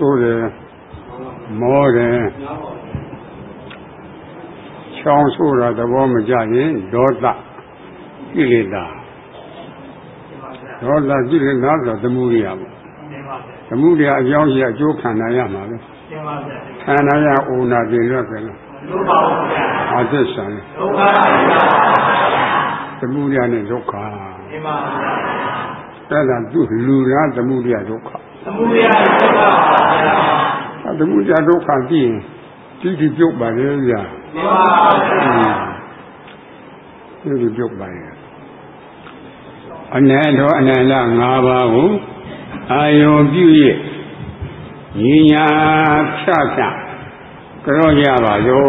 ဆိုးတယ်မောတယ်ချောင်းဆိုးတာသဘောမကျရင်ဒေါသကိလေသာဒေါသကိလေသာဆိုသမုဒိယပေါ့သမုဒိယအကြောင်းရှိအကျိုးခံနိုင်ရမှာပဲခံနိုင်ရဥနာပြင်ရွက်ကြလားအသစ္စာဒုက္ခသမုဒိယနဲ့ဒုက္ခအဲ့ဒါသူလူလားသမုဒိယဒုက္ခသမုဒိယဒုက္ခပါဗျာသမုဒိယဒုက္ခကြည့်ရင်ဒီပြုတ်ပါလေဗျာမှန်ပါဗျာဒီပြုတ်ပါလေအနန္တောအနန္တ၅ပါးကိုအာယုံပြု၍ညီညာဖြတ်ကြောကြပါရော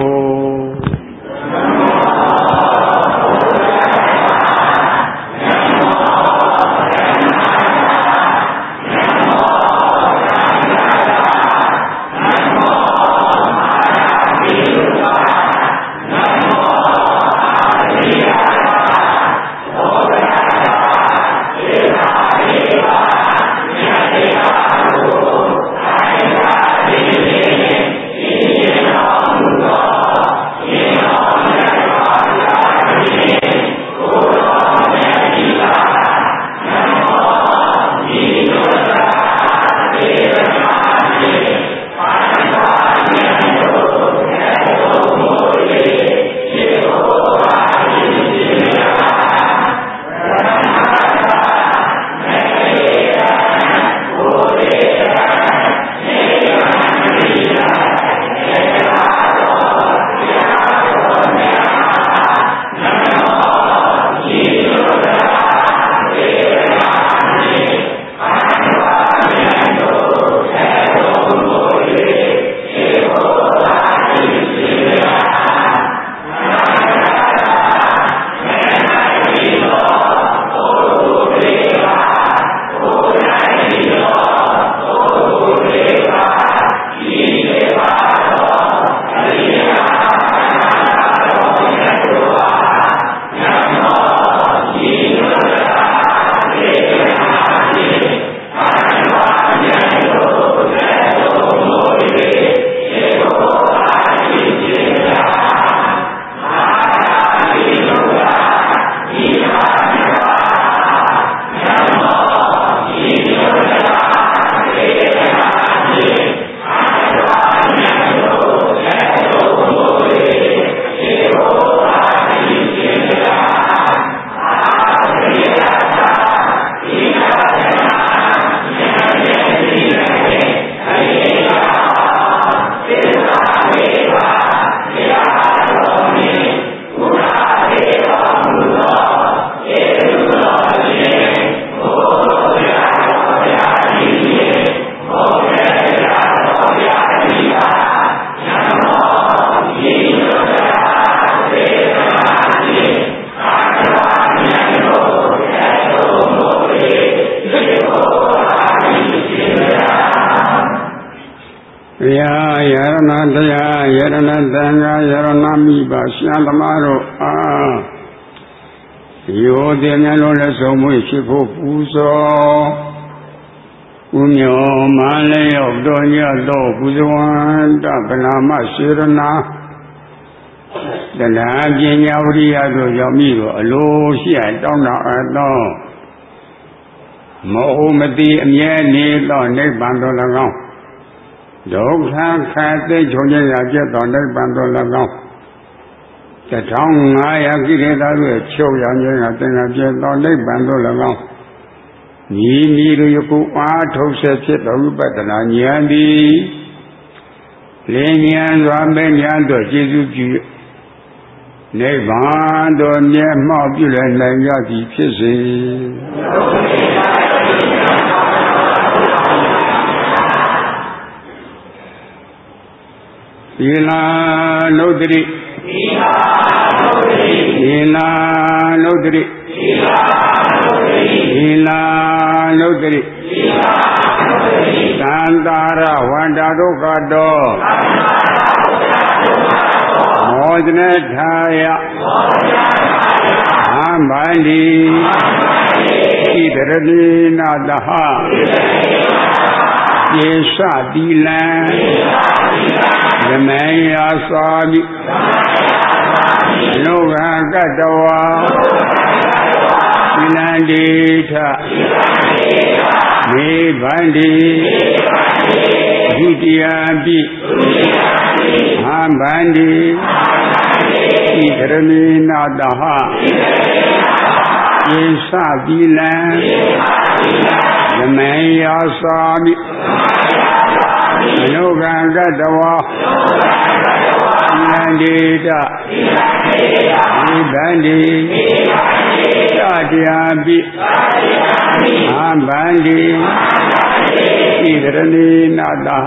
တရားယရဏသံဃာယရဏမိပါရှမ်းသမားတို့အားယောတင်များလို့လည်းဆုံးမွေရှိဖို့ပူဇော်ဥညောမလည်းရောက်တော်ညတော့ပူဇော်တဗလာမရှိရဏတဏှာပညာဝိရိယတို့ရောက်မိတော့အလိုရှိတောင်းတအပ်သောမဟုတ်မသိအမြဲနေသောနိဗ္ဗာန်တော်၎င်းဒုက္ခခါသိချုပ်ခြင်းရာကျက်တော်နိဗ္ဗာန်တော်၎င်း1500ကိလေသာတို့ချုပ်ရခြင်းကသင်္ခါကျက်တော်နိဗ္ဗာန်တော်၎င်းညီညီတို့ယခုအားထုတ်ဆက်ဖြစ်တော်ဝိပဿနာဉာဏ်သည်လင်းဉာဏ်စွာမဲ့ဉာဏ်တို့ကျေစုပြုနိဗ္ဗာန်တော်မျက်မှောက်ပြုလည်းနိုင်ကြသည်ဖြစ်စေသီလနုဒ္ဓရိသီလနုဒ္ဓရိသီလနုဒ္ဓရိသန္တာရဝန္တာဒုက္ခတောမောဇနထာယအမ္ဗန္တိဣတရတိနာတဟယေသတိလံဓမ္မယသာမိလောကကတ္တဝါသီလံဒေထမေဗန္တိဒုတိယပိဟံဗန္တိဣသရမေနတဟယေသတိလံဓမ္မယသာမိလောကကတ္တဝါသီလံဒေထမေဗန္တိတတိယပိဟံဗန္တိဣသရမေနတဟ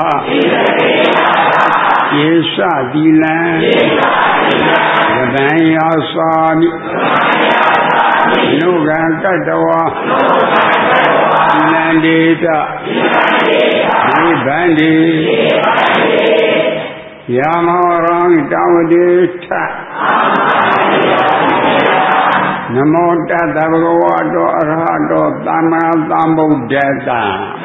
ယေသတိလံဓမ္မယသာမိလောကကတ္တဝါသီလံဒေထမေဗန္တိယမဝရံတဝတိထနမောတတ္တဗုဒ္ဓဝါတောအရဟတောသမ္မာသမ္ဗုဒ္ဓတ္တ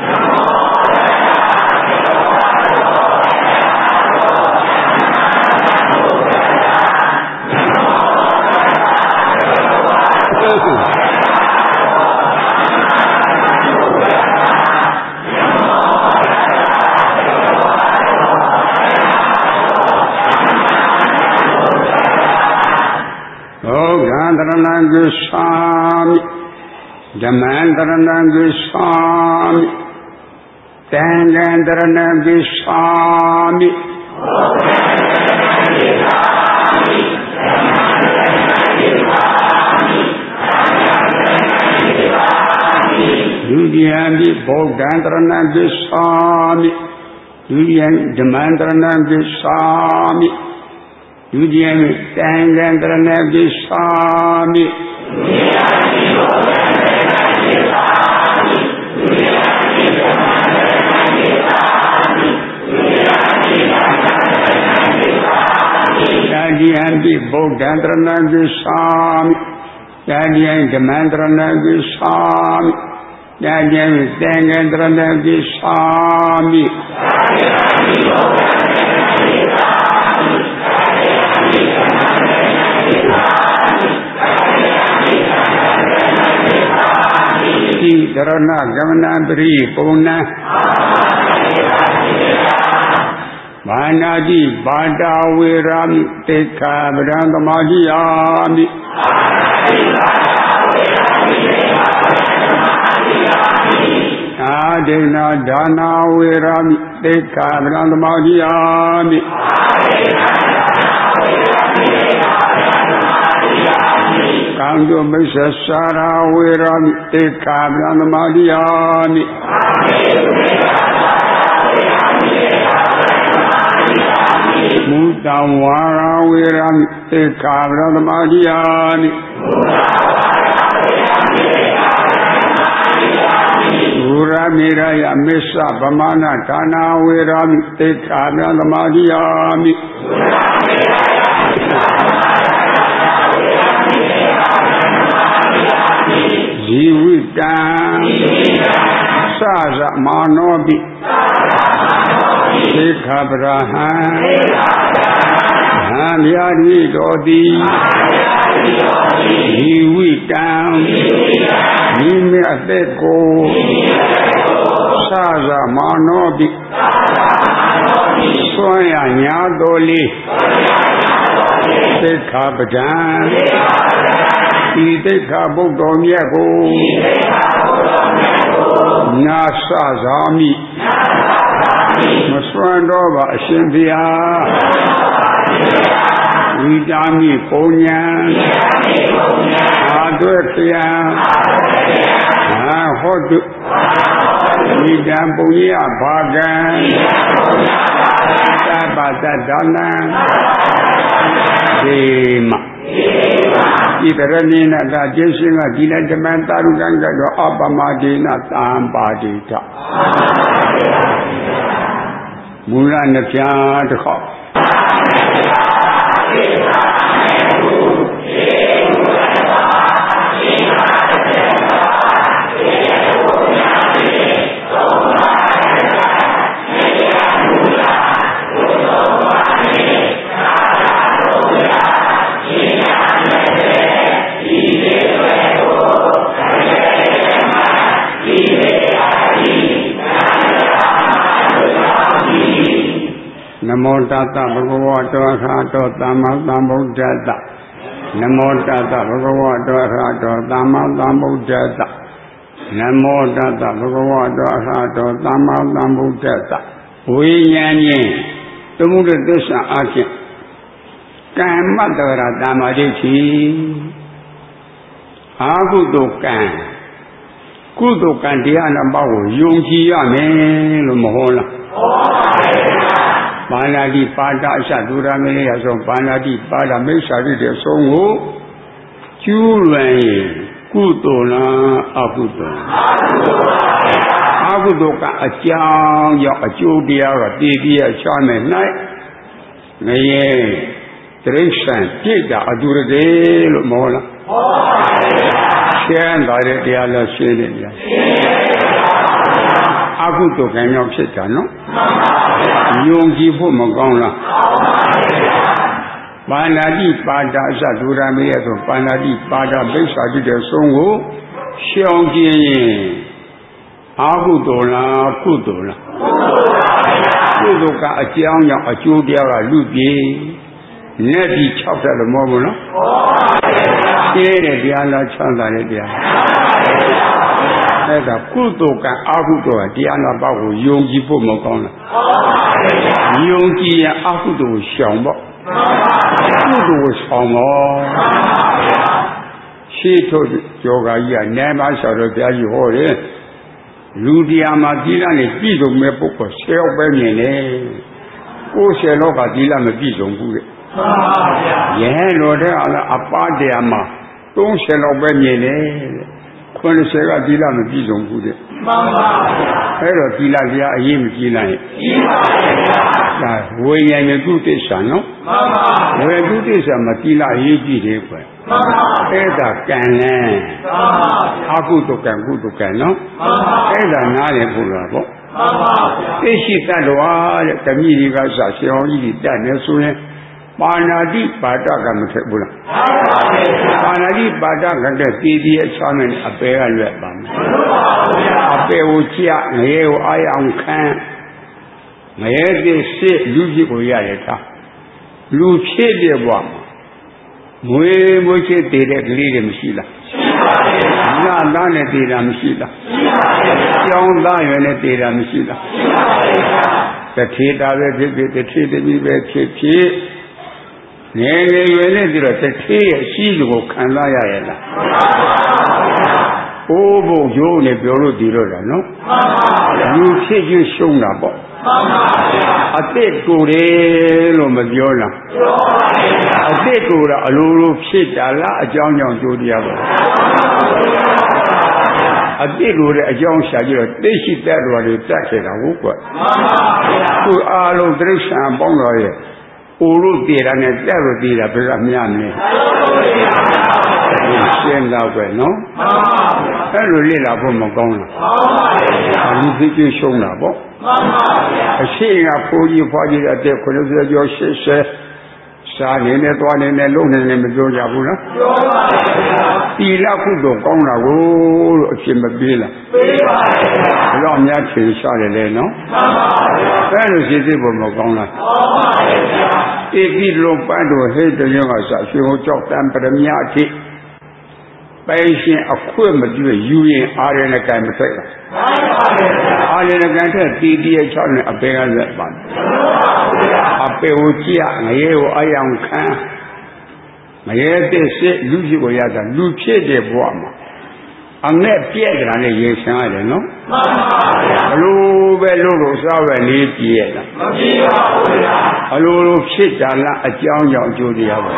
တရဏံဂစ္ဆာမိဓမ္မံတရဏံဂစ္ဆာမိသံဃံတရဏံဂစ္ဆာမိဒုတိယပိဗုဒ္ဓံတရဏံဂစ္ဆာမိဒုတိယဓမ္မံတရဏံဂစ္ဆာမိဒုတိယသံဃံတရဏံဂစ္ဆာမိတတိယပိဗုဒ္ဓံတရဏံဂစ္ဆာမိတတိယဓမ္မံတရဏံဂစ္ဆာမိတတိယသံဃံတရဏံဂစ္ဆာမိဣတရဏဂမနပရိပုဏ္ဏဘာနာတိဘာတာဝေရာမိတေခာဗရံသမာဓိယာမိအာဒေနာဒါနာဝေရာမိတေခာဗရံသမာဓိယာမိကံတုမိစ္ဆစာရာဝေရာမိတေခာဗရံသမာဓိယာမိမုတံဝါရာဝေရာမိတေခာဗရံသမာဓိယာမိဝရမေရယမစ္ဆဗမာနဒါနာဝေရာမိတေခာဗရံသမာဓိယာမိဇီဝိတံသဇမာနောပိသေခဗရဟံဟံမြာတိတော်တိဇီဝိတံမိမိအသက်ကိုသဇမာနောပိဆွမ်းရညာတော်လေးသေခပဒံဤတိခဗုဒ္ဓမြတ်ကိုနာသဇာမိမစွမ်းတော့ပါအရှင်ဘုရားဝိတာမိပုံညာအာတွဲခယံအာဟောတုဝိတံပုံရဘာကံသဗ္ဗတ္တနံေမဣတရဏိနတာကျေရှင်ကဒီလက်ဓမ္မတာရုကံကတော့အပမဒေနသံပါတိတမူလနှစ်ဖြာတစ်ခေါက်ตัสสะภะคะวะโตอะระหะโตสัมมาสัมพุทธัสสะนะโมตัสสะภะคะวะโตอะระหะโตสัมมาสัมพุทธัสสะนะโมตัสสะภะคะวะโตอะระหะโตสัมมาสัมพุทธัสสะဝိညာဉ်ဖြင့်သမုဒ္ဒသစ္စာအဖြစ်ကမ္မတ္တရာတမ္မာဒိဋ္ဌိအာဟုတုကံကုသိုလ်ကံတရားနှစ်ပါးကိုယုံကြည်ရမယ်လို့မဟုတ်လားပါဏာတိပါဒအစဒုရမေရဆိုပါဏာတိပါဒမိစ္ဆာတိတဲ့အဆုံးကိုကျူးလွန်ရင်ကုသိုလ်လားအကုသိုလ်အကုသိုလ်ကအကြောင်းကြောင့်အကျိုးတရားကတည်ပြီးအချမ်းမဲ့၌ငရေတိရစ္ဆာန်ပြည့်တာအတူတည်းလို့မဟုတ်လားရှင်းတာတဲ့တရားလို့ရှင်းတယ်ဗျာအကုသိုလ်ကံကြောင့်ဖြစ်တာနော်ယုံကြည်ဖို့မကောင်းလားပါဏာတိပါဒအစဒုရမေရဆိုပါဏာတိပါဒဘိစ္ဆာတိတဲ့ဆုံးကိုရှောင်ကျင်ရင်အကုသိုလ်လားကုသိုလ်လားကုသိုလ်ကအကြောင်းကြောင့်အကျိုးတရားကလူပြေနဲ့ဒီ6တယ်လို့မဟုတ်ဘူးနော်ရှင်းတဲ့တရားလားချမ်းသာတဲ့တရားအဲ့ဒါကုသိုလ်ကအကုသိုလ်ကတရားနာပေါ့ကိုယုံကြည်ဖို့မကောင်းလားယုံကြည်ရင်အကုသိုလ်ကိုရှောင်ပေါ့ကုသိုလ်ကိုဆောင်တော့ရှေ့ထုတ်ယောဂကြီးကနိုင်ပါဆိုတော့ဘုရားကြီးဟောတယ်လူတရားမှာသီလနဲ့ပြည့်စုံမဲ့ပုဂ္ဂိုလ်10ယောက်ပဲမြင်တယ်90လောက်ကသီလမပြည့်စုံဘူးတဲ့ယဟန်တော်တဲ့အပါတရားမှာ30လောက်ပဲမြင်တယ်90ကသီလမပြည့်စုံဘူးတဲ့မှန်ပါဗျာအဲ့တော့သီလတရားအရေးမကြီးလိုက်ကြီးပါဗျာဒါဝိညာဉ်နဲ့ကုသစ္စာနော်မှန်ပါဝေကုသစ္စာမှာသီလအရေးကြီးတယ်ကွယ်မှန်ပါအဲ့ဒါကံလဲမှန်ပါအကုသိုလ်ကံကုသိုလ်ကံနော်မှန်ပါအဲ့ဒါနားလည်ဖို့လားပေါ့မှန်ပါဗျာသိရှိတတ်တော်တဲ့တမိတွေကစရှောင်းကြီးတတ်နေဆိုရင်ပါဏာတိပါဒကမထက်ဘူးလားပါဏာတိပါဒကတဲ့တည်တည်အချမ်းနဲ့အပေကလွတ်ပါမယ်အပေကိုကြည့်ငရေကိုအာရအောင်ခံငရေတိစစ်လူကြီးကိုရတယ်သားလူဖြစ်ပြဘွားမွေမွေချစ်တည်တဲ့ကလေးတွေမရှိလားရှိပါရဲ့နာသားနဲ့တည်တာမရှိလားရှိပါရဲ့ကျောင်းသားရွယ်နဲ့တည်တာမရှိလားရှိပါရဲ့တထေတာပဲဖြစ်ဖြစ်တထေတကြီးပဲဖြစ်ဖြစ်ငယ်ငယ်ရွယ်နဲ့ပြီးတော့တထေးရဲ့ရှိသူကိုခံစားရရဲ့လားမှန်ပါဗျာအိုးဘုံရိုးနဲ့ပြောလို့ဒီတော့လားနော်မှန်ပါဗျာလူဖြစ်ချင်းရှုံးတာပေါ့မှန်ပါဗျာအစ်ကိုယ်တယ်လို့မပြောလားပြောပါဗျာအစ်ကိုယ်တာအလိုလိုဖြစ်တာလားအကြောင်းကြောင့်ကြိုးတရားပါအစ်ကိုယ်တဲ့အကြောင်းရှာကြည့်တော့သိရှိတတ်တော်တွေတတ်ခဲ့တာဟုတ်ကွမှန်ပါဗျာသူအားလုံးတိရစ္ဆာန်ပေါင်းတော်ရဲ့အိုလို့တည်တာနဲ့တက်လို့တည်တာဘယ်ကမြတ်မလဲရှင်းတော့ပဲနော်အဲ့လိုလေ့လာဖို့မကောင်းလားလူသိကျရှုံးတာပေါ့အရှိကဖိုးကြီးဖွားကြီးအသက်90ကျော်80စားနေနဲ့သွားနေနဲ့လုံနေနဲ့မပြောကြဘူးလားပြောပါဘူးတီလကုသိုလ်ကောင်းတာကိုလို့အဖြစ်မပေးလားပေးပါဘူးဘယ်တော့များချေရှားတယ်လဲနော်မှန်ပါဘူးအဲ့လိုရှိသေးဖို့မကောင်းလားကောင်းပါဘူးဧကိလုံးပန်းတို့ဟိတ်တရောကစရွှေဟောကြောက်တံပရမအထိပိုင်ရှင်အခွင့်မတွေ့ယူရင်အာရဏကံမထက်လားမှန်ပါဘူးအာရဏကံထက်တီတီရဲ့6နဲ့အပေကလက်ပါအပေကိုကြည့်ငရေကိုအယံခံငရေတဲ့စစ်လူကြီးကိုရတာလူဖြစ်တဲ့ဘဝမှာအငဲ့ပြဲကြတာနဲ့ရေဆန်းရတယ်နော်မှန်ပါဗျာဘလို့ပဲလို့စားပဲလေးပြည့်ရလားမပြည့်ပါဘူးဗျာဘလို့ဖြစ်တာလားအကြောင်းကြောင့်အကျိုးတရားပါ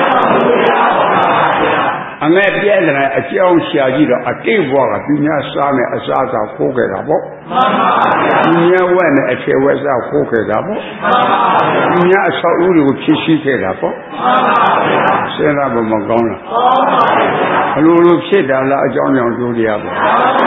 အငဲ့ပြဲကြတဲ့အကြောင်းရှာကြည့်တော့အတိတ်ဘဝကသူများစားမယ်အစားအစာခိုးခဲ့တာပေါ့မှန်ပါဗျာသူများဝက်နဲ့အထည်ဝက်စားခိုးခဲ့တာပေါ့မှန်ပါဗျာသူများအဆောက်အဦတွေကိုဖြစ်ရှိခဲ့တာပေါ့မှန်ပါဗျာစဉ်းစားဖို့မကောင်းလားကောင်းပါဗျာဘလို့ဖြစ်တာလားအကြောင်းကြောင့်ကျိုးတရားပေါ့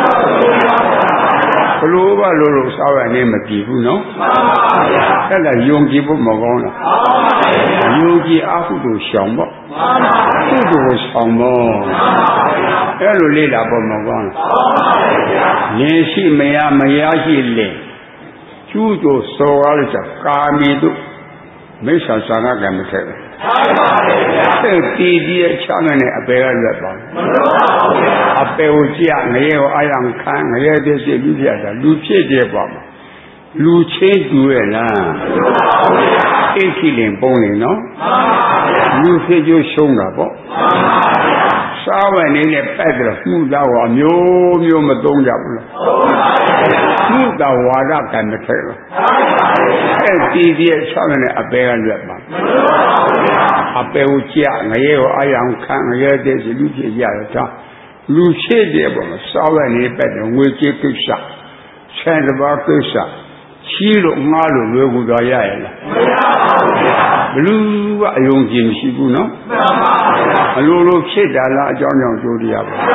ဘလို့ပါလို့စားရနေမကြည့်ဘူးနော်မှန်ပါဗျာအဲ့ဒါယုံကြည်ဖို့မကောင်းလားမှန်ပါဗျာယုံကြည်အဟုတို့ရှောင်ပေါ့မှန်ပါဗျာကုသိုလ်ကိုဆောင်ပေါ့မှန်ပါဗျာအဲ့လိုလေ့လာဖို့မကောင်းလားမှန်ပါဗျာဉာဏ်ရှိမရရှိလေကျူးကျော်စော်ကားလို့ဆိုကာမီတို့မိစ္ဆာစာနာကံမထက်ဘူးအဲ့ဒီဒီရဲ့ချမ်းနဲ့အပေကလွတ်ပါအပေကိုကြည့်ငရဲကိုအာရုံခံငရဲတည်းရှိလူဖြစ်တာလူဖြစ်တဲ့ပေါ့လူချင်းတူရဲ့လားအိတ်ခိလင်ပုံနေနော်လူဖြစ်ကျိုးရှုံးတာပေါ့စားဝယ်နေတဲ့ပတ်တယ်မှုသားဝါမျိုးမျိုးမသုံးကြဘူးလားမှုသားဝါဒကံမထက်ဘူးအဲ့ဒီဒီရဲ့ချမ်းနဲ့အပေကလွတ်ပါအပေကိုကြည့်ငရဲကိုအာရုံခံငရဲတည်းရှိလူဖြစ်ရတာလူဖြစ်တဲ့ပေါ့စားဝယ်နေပတ်တယ်ငွေကြေးကိစ္စဆယ်တပါးကိစ္စချီးလို့ငားလို့လွယ်ကူသွားရရဲ့လားဘလူကအယုံကြည်မရှိဘူးနော်အလိုလိုဖြစ်တာလားအကြောင်းကြောင့်ကြိုးတရားပါ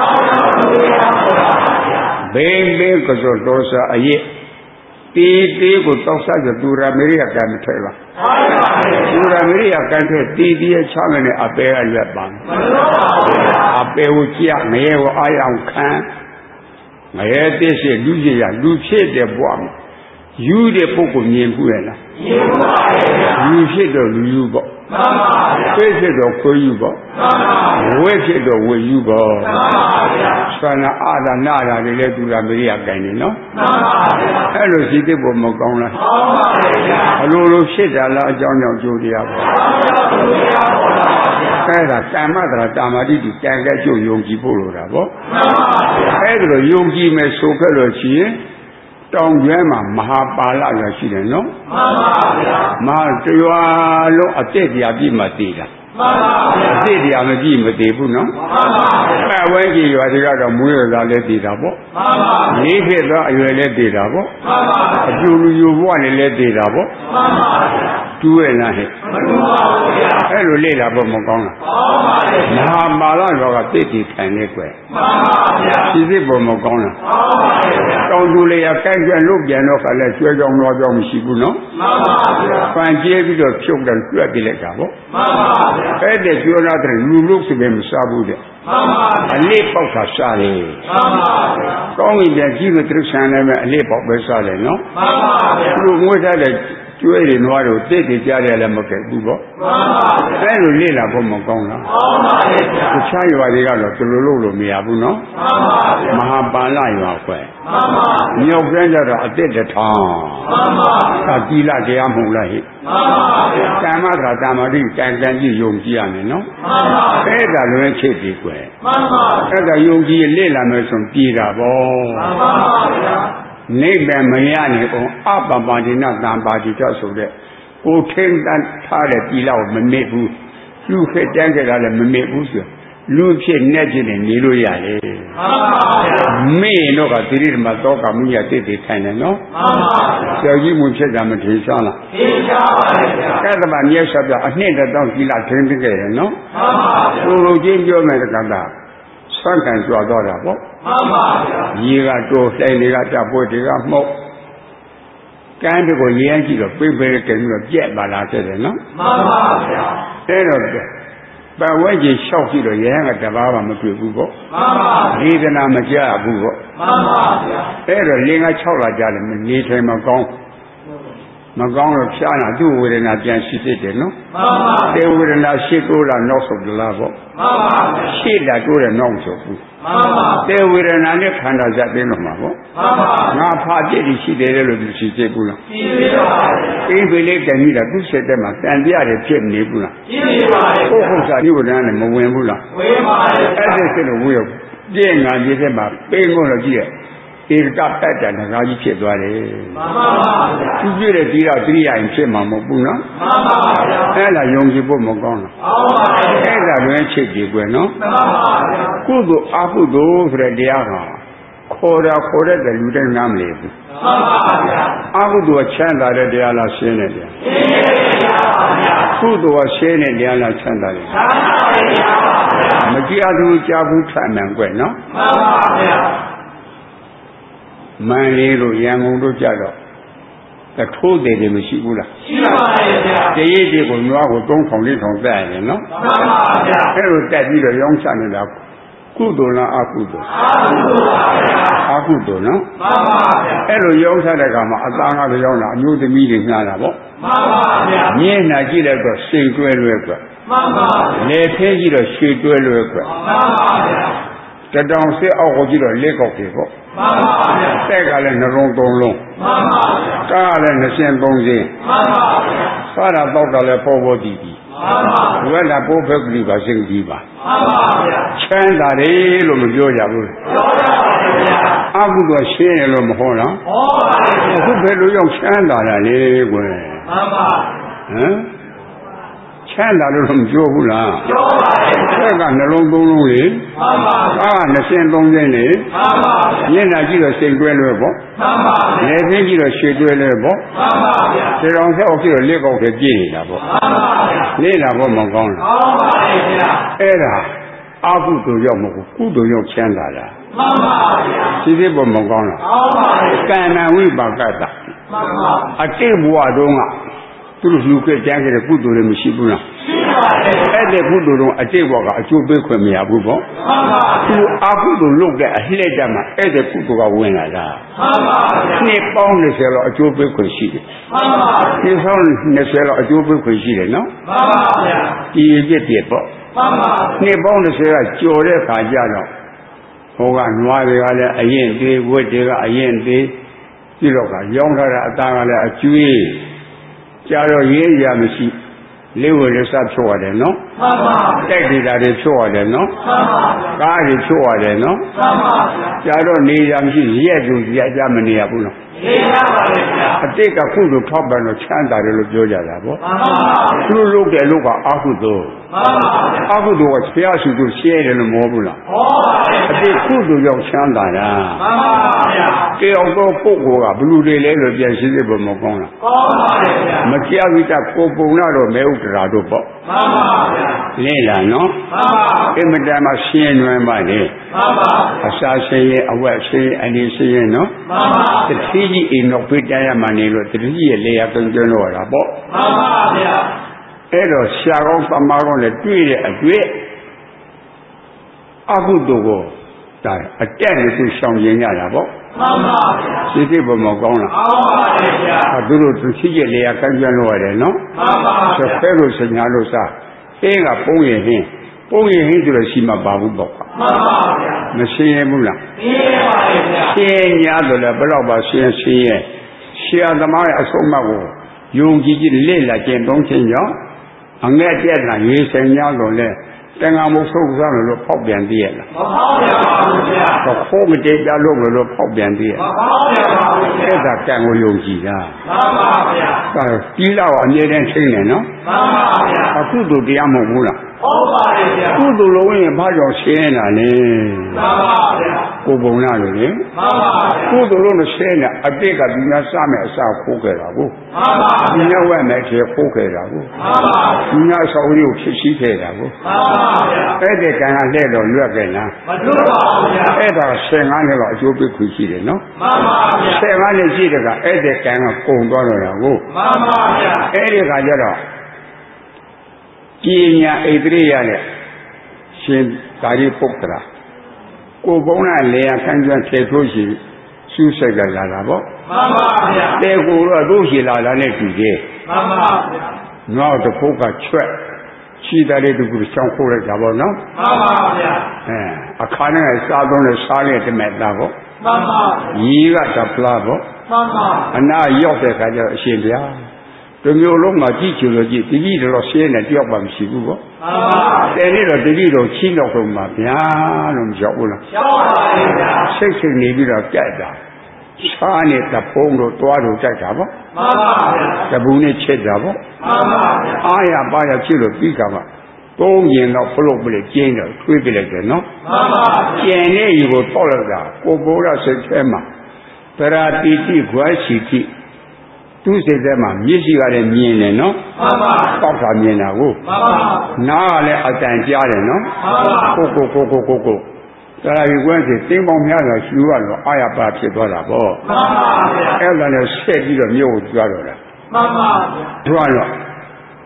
ဘေးဘေးကစောတော်စာအရဲ့တေးတေးကိုတောက်စားကြသူရမေရိယကံမထဲပါသူရမေရိယကံထဲတေးတေးချမ်းနဲ့အပေကရွက်ပါအပေကိုကြည့်ငရဲကိုအာရုံခံငရဲတည်းရှိလူကြီးရလူဖြစ်တဲ့ဘဝမှာယူတဲ့ပုဂ္ဂိုလ်မြင်ဘူးရဲ့လားမြင်ပါဘူးလူဖြစ်တော့လူယူပေါ့မှန်ပါဗျာခွေးဖြစ်တော့ခွေးယူပေါ့မှန်ပါဗျာဝဲဖြစ်တော့ဝဲယူပေါ့မှန်ပါဗျာသန္နာအာဒနာတာတွေလည်းသူရမေရိယကိုင်းနေနော်မှန်ပါဗျာအဲ့လိုရှိတဲ့ပုံမကောင်းလားမှန်ပါဗျာအလိုလိုဖြစ်တာလားအကြောင်းကြောင့်ကြိုးတရားပေါ့မှန်ပါဗျာအဲ့ဒါကမ္မတရာတာမာတိတိကံကဲ့ကျုပ်ယုံကြည်ဖို့လိုတာပေါ့မှန်ပါဗျာအဲ့ဒါလိုယုံကြည်မယ်ဆိုခဲ့လို့ရှိရင်တောင်ကျွဲမှာမဟာပါဠိရရှိတယ်နော်မှန်ပါဗျာမဟာတရားလုံးအတက်တရားပြည့်မှတည်တာမှန်ပါဗျာအတက်တရားမပြည့်မတည်ဘူးနော်မှန်ပါဗျာအဝဲကြီးရွာတွေကတော့မွေးရတာလည်းတည်တာပေါ့မှန်ပါဗျာလေးဖြစ်သောအရွယ်လည်းတည်တာပေါ့မှန်ပါဗျာအကျိုးလူယူဘဝနဲ့လည်းတည်တာပေါ့မှန်ပါဗျာတူးရလားဟဲ့မတူပါဘူးဗျာအဲ့လိုလေ့လာဖို့မကောင်းလားကောင်းပါဗျာမဟာပါဠိတော်ကသိတည်ခံနေကွယ်မှန်ပါဗျာဒီစစ်ဖို့မကောင်းလားကောင်းပါဗျာတောင်သူလေးရကိုက်ကြလို့ပြန်တော့ခါလဲကျွဲကြောင်တော့ကြောင်မရှိဘူးနော်မှန်ပါဗျာပန်ကျဲပြီးတော့ဖြုတ်တယ်တွက်ပြလိုက်တာပေါ့မှန်ပါဗျာအဲ့တဲ့ကျွဲလာတဲ့လူလို့ဆိုပဲမစားဘူးတဲ့မှန်ပါဗျာအလေးပေါက်တာစားတယ်မှန်ပါဗျာကောင်းရင်ပြန်ကြည့်လို့တိရစ္ဆာန်လည်းပဲအလေးပေါက်ပဲစားတယ်နော်မှန်ပါဗျာလူငွေထားတဲ့ကျွဲတွေနွားတို့တိတ်တိတ်ကြားတယ်လည်းမကဲဘူးပေါ့မှန်ပါဗျာအဲ့လိုလေ့လာဖို့မကောင်းလားကောင်းပါဗျာတခြားရွာတွေကတော့ဒီလိုလုပ်လို့မရဘူးနော်မှန်ပါဗျာမဟာပါဠိရွာခွဲမှန်ပါမြောက်ကန်းကြတော့အတစ်တထောင်မှန်ပါဗျာသီလတရားမဟုတ်လားဟိမှန်ပါဗျာကမ္မတရာတာမာတိကံကြည့်ယုံကြည်ရမယ်နော်မှန်ပါအဲ့ဒါလွယ်ချက်ဒီကွယ်မှန်ပါအဲ့ဒါယုံကြည်လေ့လာမယ်ဆိုပြည်တာပေါ့မှန်ပါဗျာနိဗ္ဗာန်မရနိုင်အောင်အပပန္တိနသံပါတိတဆိုတဲ့ကိုထိန်တန်းထားတဲ့ပြည်လောက်မမေ့ဘူးလူခက်တန်းကြတာလည်းမမေ့ဘူးဆိုလူဖြစ်နဲ့ဖြစ်နေနေလို့ရတယ်မှန်ပါဗျာမေ့တော့ကသီရိဓမ္မသောကမှုရတိတိထိုင်တယ်နော်မှန်ပါဗျာကျော်ကြီးမှုဖြစ်တာမထင်ရှားလားထင်ရှားပါဗျာကတ္တမမြတ်စွာဘုရားအနှစ်တောင်သီလထင်ပြခဲ့တယ်နော်မှန်ပါဗျာလူလူချင်းပြောမယ်ကတ္တဆန့်ကန်ကြွားတော့တာပေါ့မှန်ပါဗျာရေကတိုးလှိုင်တွေကတပ်ပွဲတွေကမှုတ်ကန်းတွေကိုရမ်းကြည့်တော့ပိပိကဲပြီးတော့ပြက်ပါလာခဲ့တယ်နော်မှန်ပါဗျာအဲ့တော့ပဝဲကြီးလျှောက်ကြည့်တော့ရဟန်းကတပါးမှမတွေ့ဘူးပေါ့မှန်ပါဒေသနာမကြားဘူးပေါ့မှန်ပါဗျာအဲ့တော့၄-၅-6လကြာတယ်နေထိုင်မကောင်းတော့ဖြားလာသူ့ဝေဒနာပြန်ရှိသေးတယ်နော်မှန်ပါတေဝေဒနာရှိတိုးလာနောက်ဆုံးလားပေါ့မှန်ပါရှိတာတိုးတယ်နောက်ဆုံးဘူးမှန်ပါတေဝေဒနာနဲ့ခန္ဓာဇတ်သိတော့မှာပေါ့မှန်ပါငါဖာပြည့်ပြီးရှိတယ်လို့သူရှိသေးဘူးလားရှိပါဘူးအိမ်လေးတန်ပြီးတာသူ့ဆက်တဲ့မှာတန်ပြရတယ်ဖြစ်နေဘူးလားရှိပါဘူးဟုတ်စားဒီဝေဒနာနဲ့မဝင်ဘူးလားဝင်ပါတယ်အဲ့ဒါစိတ်လို့ဝေးပြည့်ငါကြီးတဲ့မှာပေးကုန်လို့ကြည့်ရဧကပတ်တန်ငါကြီးဖြစ်သွားတယ်မှန်ပါဗျာသူပြည့်တဲ့ဒီတော့သတိရရင်ဖြစ်မှာမဟုတ်ဘူးနော်မှန်ပါဗျာအဲ့ဒါယုံကြည်ဖို့မကောင်းလားမှန်ပါဗျာအဲ့ဒါလွဲချစ်ကြည်ွယ်နော်မှန်ပါဗျာကုသိုလ်အကုသိုလ်ဆိုတဲ့တရားဟာခေါ်တဲ့လူတိုင်းနားမလည်ဘူးမှန်ပါဗျာအကုသိုလ်ကချမ်းသာတဲ့တရားလားရှင်းတဲ့တရားရှင်းတဲ့တရားပါဗျာကုသိုလ်ကရှင်းတဲ့တရားလားချမ်းသာတဲ့ချမ်းသာတဲ့တရားပါဗျာမကြည့်သူကြားဘူးထမှန်ွယ်နော်မှန်ပါဗျာမန္တလေးတို့ရန်ကုန်တို့ကြတော့တထိုးတယ်မရှိဘူးလားရှိပါရဲ့ဗျာတရေတွေကိုနွားကို3000 4000တက်ရတယ်နော်မှန်ပါဗျာအဲ့လိုတက်ပြီးတော့ရောင်းချနေတာကုသိုလ်လားအကုသိုလ်အကုသိုလ်နော်မှန်ပါဗျာအဲ့လိုရောင်းစားတဲ့အခါမှာအသားကားရောင်းတာအမျိုးသမီးတွေညားတာပေါ့မှန်ပါဗျာမျက်နှာကြည့်လိုက်တော့စိတ်တွဲလွဲကွက်မှန်ပါလေဖင်းကြည့်တော့ရွှေတွဲလွဲကွက်မှန်ပါဗျာတတောင်စစ်အောက်ကိုကြည့်တော့လက်ကောက်တွေပေါ့မှန်ပါဗျာတက်ကလည်းနှလုံးသုံးလုံးမှန်ပါဗျာကားလည်းနှစင်သုံးစင်းမှန်ပါဗျာစားတာတော့တယ်လည်းပေါ်ပေါ်တည်တည်မှန်ပါဘယ်လာပိုးဖက်ကလေးပါစိတ်ကြီးပါမှန်ပါဗျာချမ်းသာတယ်လို့မပြောကြဘူးပြောပါဗျာအကုသိုလ်ရှင်းတယ်လို့မဟောလားဟောပါဗျာအခုဘယ်လိုရောက်ချမ်းသာတာလဲကွယ်မှန်ပါဟမ်ချမ်းသာလို့မပြောဘူးလားပြောပါဗျာဘက်ကနှလုံးသုံးလုံးလေမှန်ပါကားနှစင်သုံးစင်းလေမှန်ပါမျက်နှာကြည့်တော့စိတ်တွဲလွဲပေါ့မှန်ပါလေဖင်းကြည့်တော့ရွှေတွဲလွဲပေါ့မှန်ပါဗျာဒီတော်ဆက်အောင်ကြည့်တော့လက်ကောက်ထဲပြည့်နေတာပေါ့မှန်ပါဗျာနေလာပေါ့မကောင်းလားဟောပါဗျာအဲ့ဒါအကုသိုလ်ရောက်မဟုတ်ကုသိုလ်ရောက်ချမ်းသာတာမှန်ပါဗျာဒီသေးပေါ်မကောင်းလားဟောပါဗျာကံဏဝိပါကတ္တမှန်ပါအတိတ်ဘဝတုန်းကသူတို့လူခဲ့ကြမ်းခဲ့တဲ့ကုသိုလ်တွေမရှိဘူးလားရှိပါတယ်အဲ့ဒီကုသိုလ်တော့အတိတ်ဘဝကအကျိုးပေးခွင့်မရဘူးပေါ့မှန်ပါသူအကုသိုလ်လုပ်တဲ့အလှည့်ကြမှာအဲ့ဒီကုသိုလ်ကဝင်လာတာမှန်ပါဗျာနှစ်ပေါင်း20လောက်အကျိုးပေးခွင့်ရှိတယ်မှန်ပါနှစ်ပေါင်း20လောက်အကျိုးပေးခွင့်ရှိတယ်နော်မှန်ပါဗျာဒီရစ်ပြစ်ပေါ့မှန်ပါနှစ်ပေါင်း20ကကြော်တဲ့ခါကြတော့ဟိုကနွားတွေကလည်းအရင်သေးဝက်တွေကအရင်သေးပြီးတော့ကရောင်းထားတဲ့အသားကလည်းအကျွေးကြာတော့ရေးရမရှိလေးဝရစဖြုတ်ရတယ်နော်မှန်ပါတိုက်ဒေတာတွေဖြုတ်ရတယ်နော်မှန်ပါကားတွေဖြုတ်ရတယ်နော်မှန်ပါကြာတော့နေရမရှိရက်သူကြမနေရဘူးနော်နေရပါလေဗျာအတိတ်ကခုလိုထောက်ပံ့တော့ချမ်းသာတယ်လို့ပြောကြတာပေါ့မှန်ပါသူတို့လုပ်တယ်လို့ကအကုသိုလ်မှန်ပါအကုသိုလ်ကဆရာစုသူရှင်းတယ်လို့မဟုတ်ဘူးလားဟောပါအတိတ်ကုသိုလ်ရောက်ချမ်းသာတာမှန်ပါဗျာကြောက်တော့ပုဂ္ဂိုလ်ကဘလူတွေလဲလို့ပြန်ရှင်းသေးဖို့မကောင်းလားကောင်းပါလေဗျာမကြောက်ဝိတ္တကိုပုံနာတော့မဲဥဒရာတို့ပေါ့မှန်ပါဗျာလဲလာနော်မှန်ပါအမတန်မှရှင်းလွယ်ပါလေမှန်ပါအစာရှင်းရင်အဝတ်ရှင်းရင်အနေရှင်းရင်နော်မှန်ပါတတိကြီးအိမ်တော့ပြကြရမှနေလို့တတိကြီးရဲ့လေယာကင်းကျင်းလို့ရတာပေါ့မှန်ပါဗျာအဲ့တော့ရှားကောင်းသမားကောင်းလည်းတွေ့တဲ့အတွေ့အကုသိုလ်ကိုဒါအတက်နဲ့သူရှောင်ကျင်ရတာပေါ့မှန်ပါဗျာစိတ်စိတ်ပေါ်မကောင်းလားကောင်းပါဗျာသူတို့သူရှိရဲ့လေယာကင်းကျင်းလို့ရတယ်နော်မှန်ပါဗျာဖဲလို့စညာလို့စားအင်းကပုံရင်ဟင်းပုံရင်ဟင်းဆိုတော့ရှိမှပါဘူးပေါ့မှန်ပါဗျာမရှင်းရဘူးလားရှင်းပါဗျာရှင်းညာတော့လည်းဘယ်တော့မှရှင်းရဲ့ဆရာသမားရဲ့အဆုံးအမကိုယုံကြည်ကြည်လေ့လာကျင့်သုံးခြင်းကြောင့်အငဲ့ပြက်လာရေးဆိုင်များလို့လဲတန်ခါမို့ဆုပ်စားလို့ဖောက်ပြန်သေးရဲ့လားမဖောက်ပြန်ပါဘူးဗျာတော့ခိုးမတေးကြလို့ဖောက်ပြန်သေးရဲ့မဖောက်ပြန်ပါဘူးဗျာအဲ့ဒါကံကိုယုံကြည်တာမှန်ပါဗျာဒါကြီးလာအမြဲတမ်းသိနေနော်မှန်ပါဗျာအခုတို့တရားမဟုတ်ဘူးလားဟုတ်ပါတယ်ဗျာကုသိုလ်လုံးရင်ဘာကြောင့်ရှင်းတာလဲမှန်ပါဗျာကိုပုံနာလို့လေမှန်ပါဗျာကုသိုလ်လုံးနဲ့ရှင်းတာအတိတ်ကဒီများစမယ်အစာခိုးခဲ့တာကိုမှန်ပါဒီများဝက်မယ်ထဲခိုးခဲ့တာကိုမှန်ပါဒီများဆောင်းလေးကိုဖြစ်ရှိခဲ့တာကိုမှန်ပါဗျာအဲ့ဒီကံကလက်တော့လွတ်ခဲ့လားမလွတ်ပါဘူးဗျာအဲ့ဒါ15နှစ်ကအကျိုးပေးခွင့်ရှိတယ်နော်မှန်ပါဗျာ 15နှစ်ရှိတဲ့ကအဲ့ဒီကံကကုန်သွားတော့တာကိုမှန်ပါဗျာအဲ့ဒီကကြတော့ပညာဣတရိယနဲ့ရှင်သာရိပုတ္တရာကိုဘုံနဲ့လေယာခံကျွမ်းထေထိုးရှိစူးစိုက်လာတာပေါ့မှန်ပါဗျာတေကိုတော့တို့ရှိလာတာနဲ့တူတယ်မှန်ပါဗျာနောက်တစ်ခုကချွတ်ရှိတဲ့တူကိုချောင်းခိုးလိုက်တာပေါ့နော်မှန်ပါဗျာအခါနဲ့စားသုံးတဲ့စားလေးတမဲ့တာပေါ့မှန်ပါရီကတပလာပေါ့မှန်ပါအနာရောက်တဲ့ခါကျတော့အရှင်ဗျာဒီမျိုးလုံးမှာကြည့်ချင်လို့ကြည့်တတိတော်ရှင်းတယ်တယောက်မှမရှိဘူးပေါ့မှန်ပါတယ်နေ့တော့တတိတော်ချင်းတော့ဆုံးမှာဗျာလို့မရောက်ဘူးလားရောက်ပါရဲ့ဗျာစိတ်စိတ်နေပြီးတော့ကြိုက်တာရှားနဲ့တပုံးတို့တွားတို့ကြိုက်တာပေါ့မှန်ပါဗျာတပူနဲ့ချက်တာပေါ့မှန်ပါဗျာအားရပါရဖြစ်လို့ပြီးကမှသုံးရင်တော့ဖလို့ပြလေကျင်းတော့ထွေးပြလိုက်တယ်နော်မှန်ပါကျင်တဲ့ယူကိုတောက်လိုက်တာကိုဘိုးရစိတ်ထဲမှာတရာတိတိခွဲရှိတိသူ့စိတ်ထဲမှာမျက်စိကလည်းမြင်တယ်နော်မှန်ပါတောက်တာမြင်တာကိုမှန်ပါနားကလည်းအတန်ကြားတယ်နော်မှန်ပါကိုတရားယူခွင့်စီတင်းပေါင်းများစွာရှူရတော့အာရပါဖြစ်သွားတာပေါ့မှန်ပါဗျာအဲ့ဒါနဲ့ဆက်ပြီးတော့မြို့ကိုကြွားတော့တာမှန်ပါဗျာကြွားတော့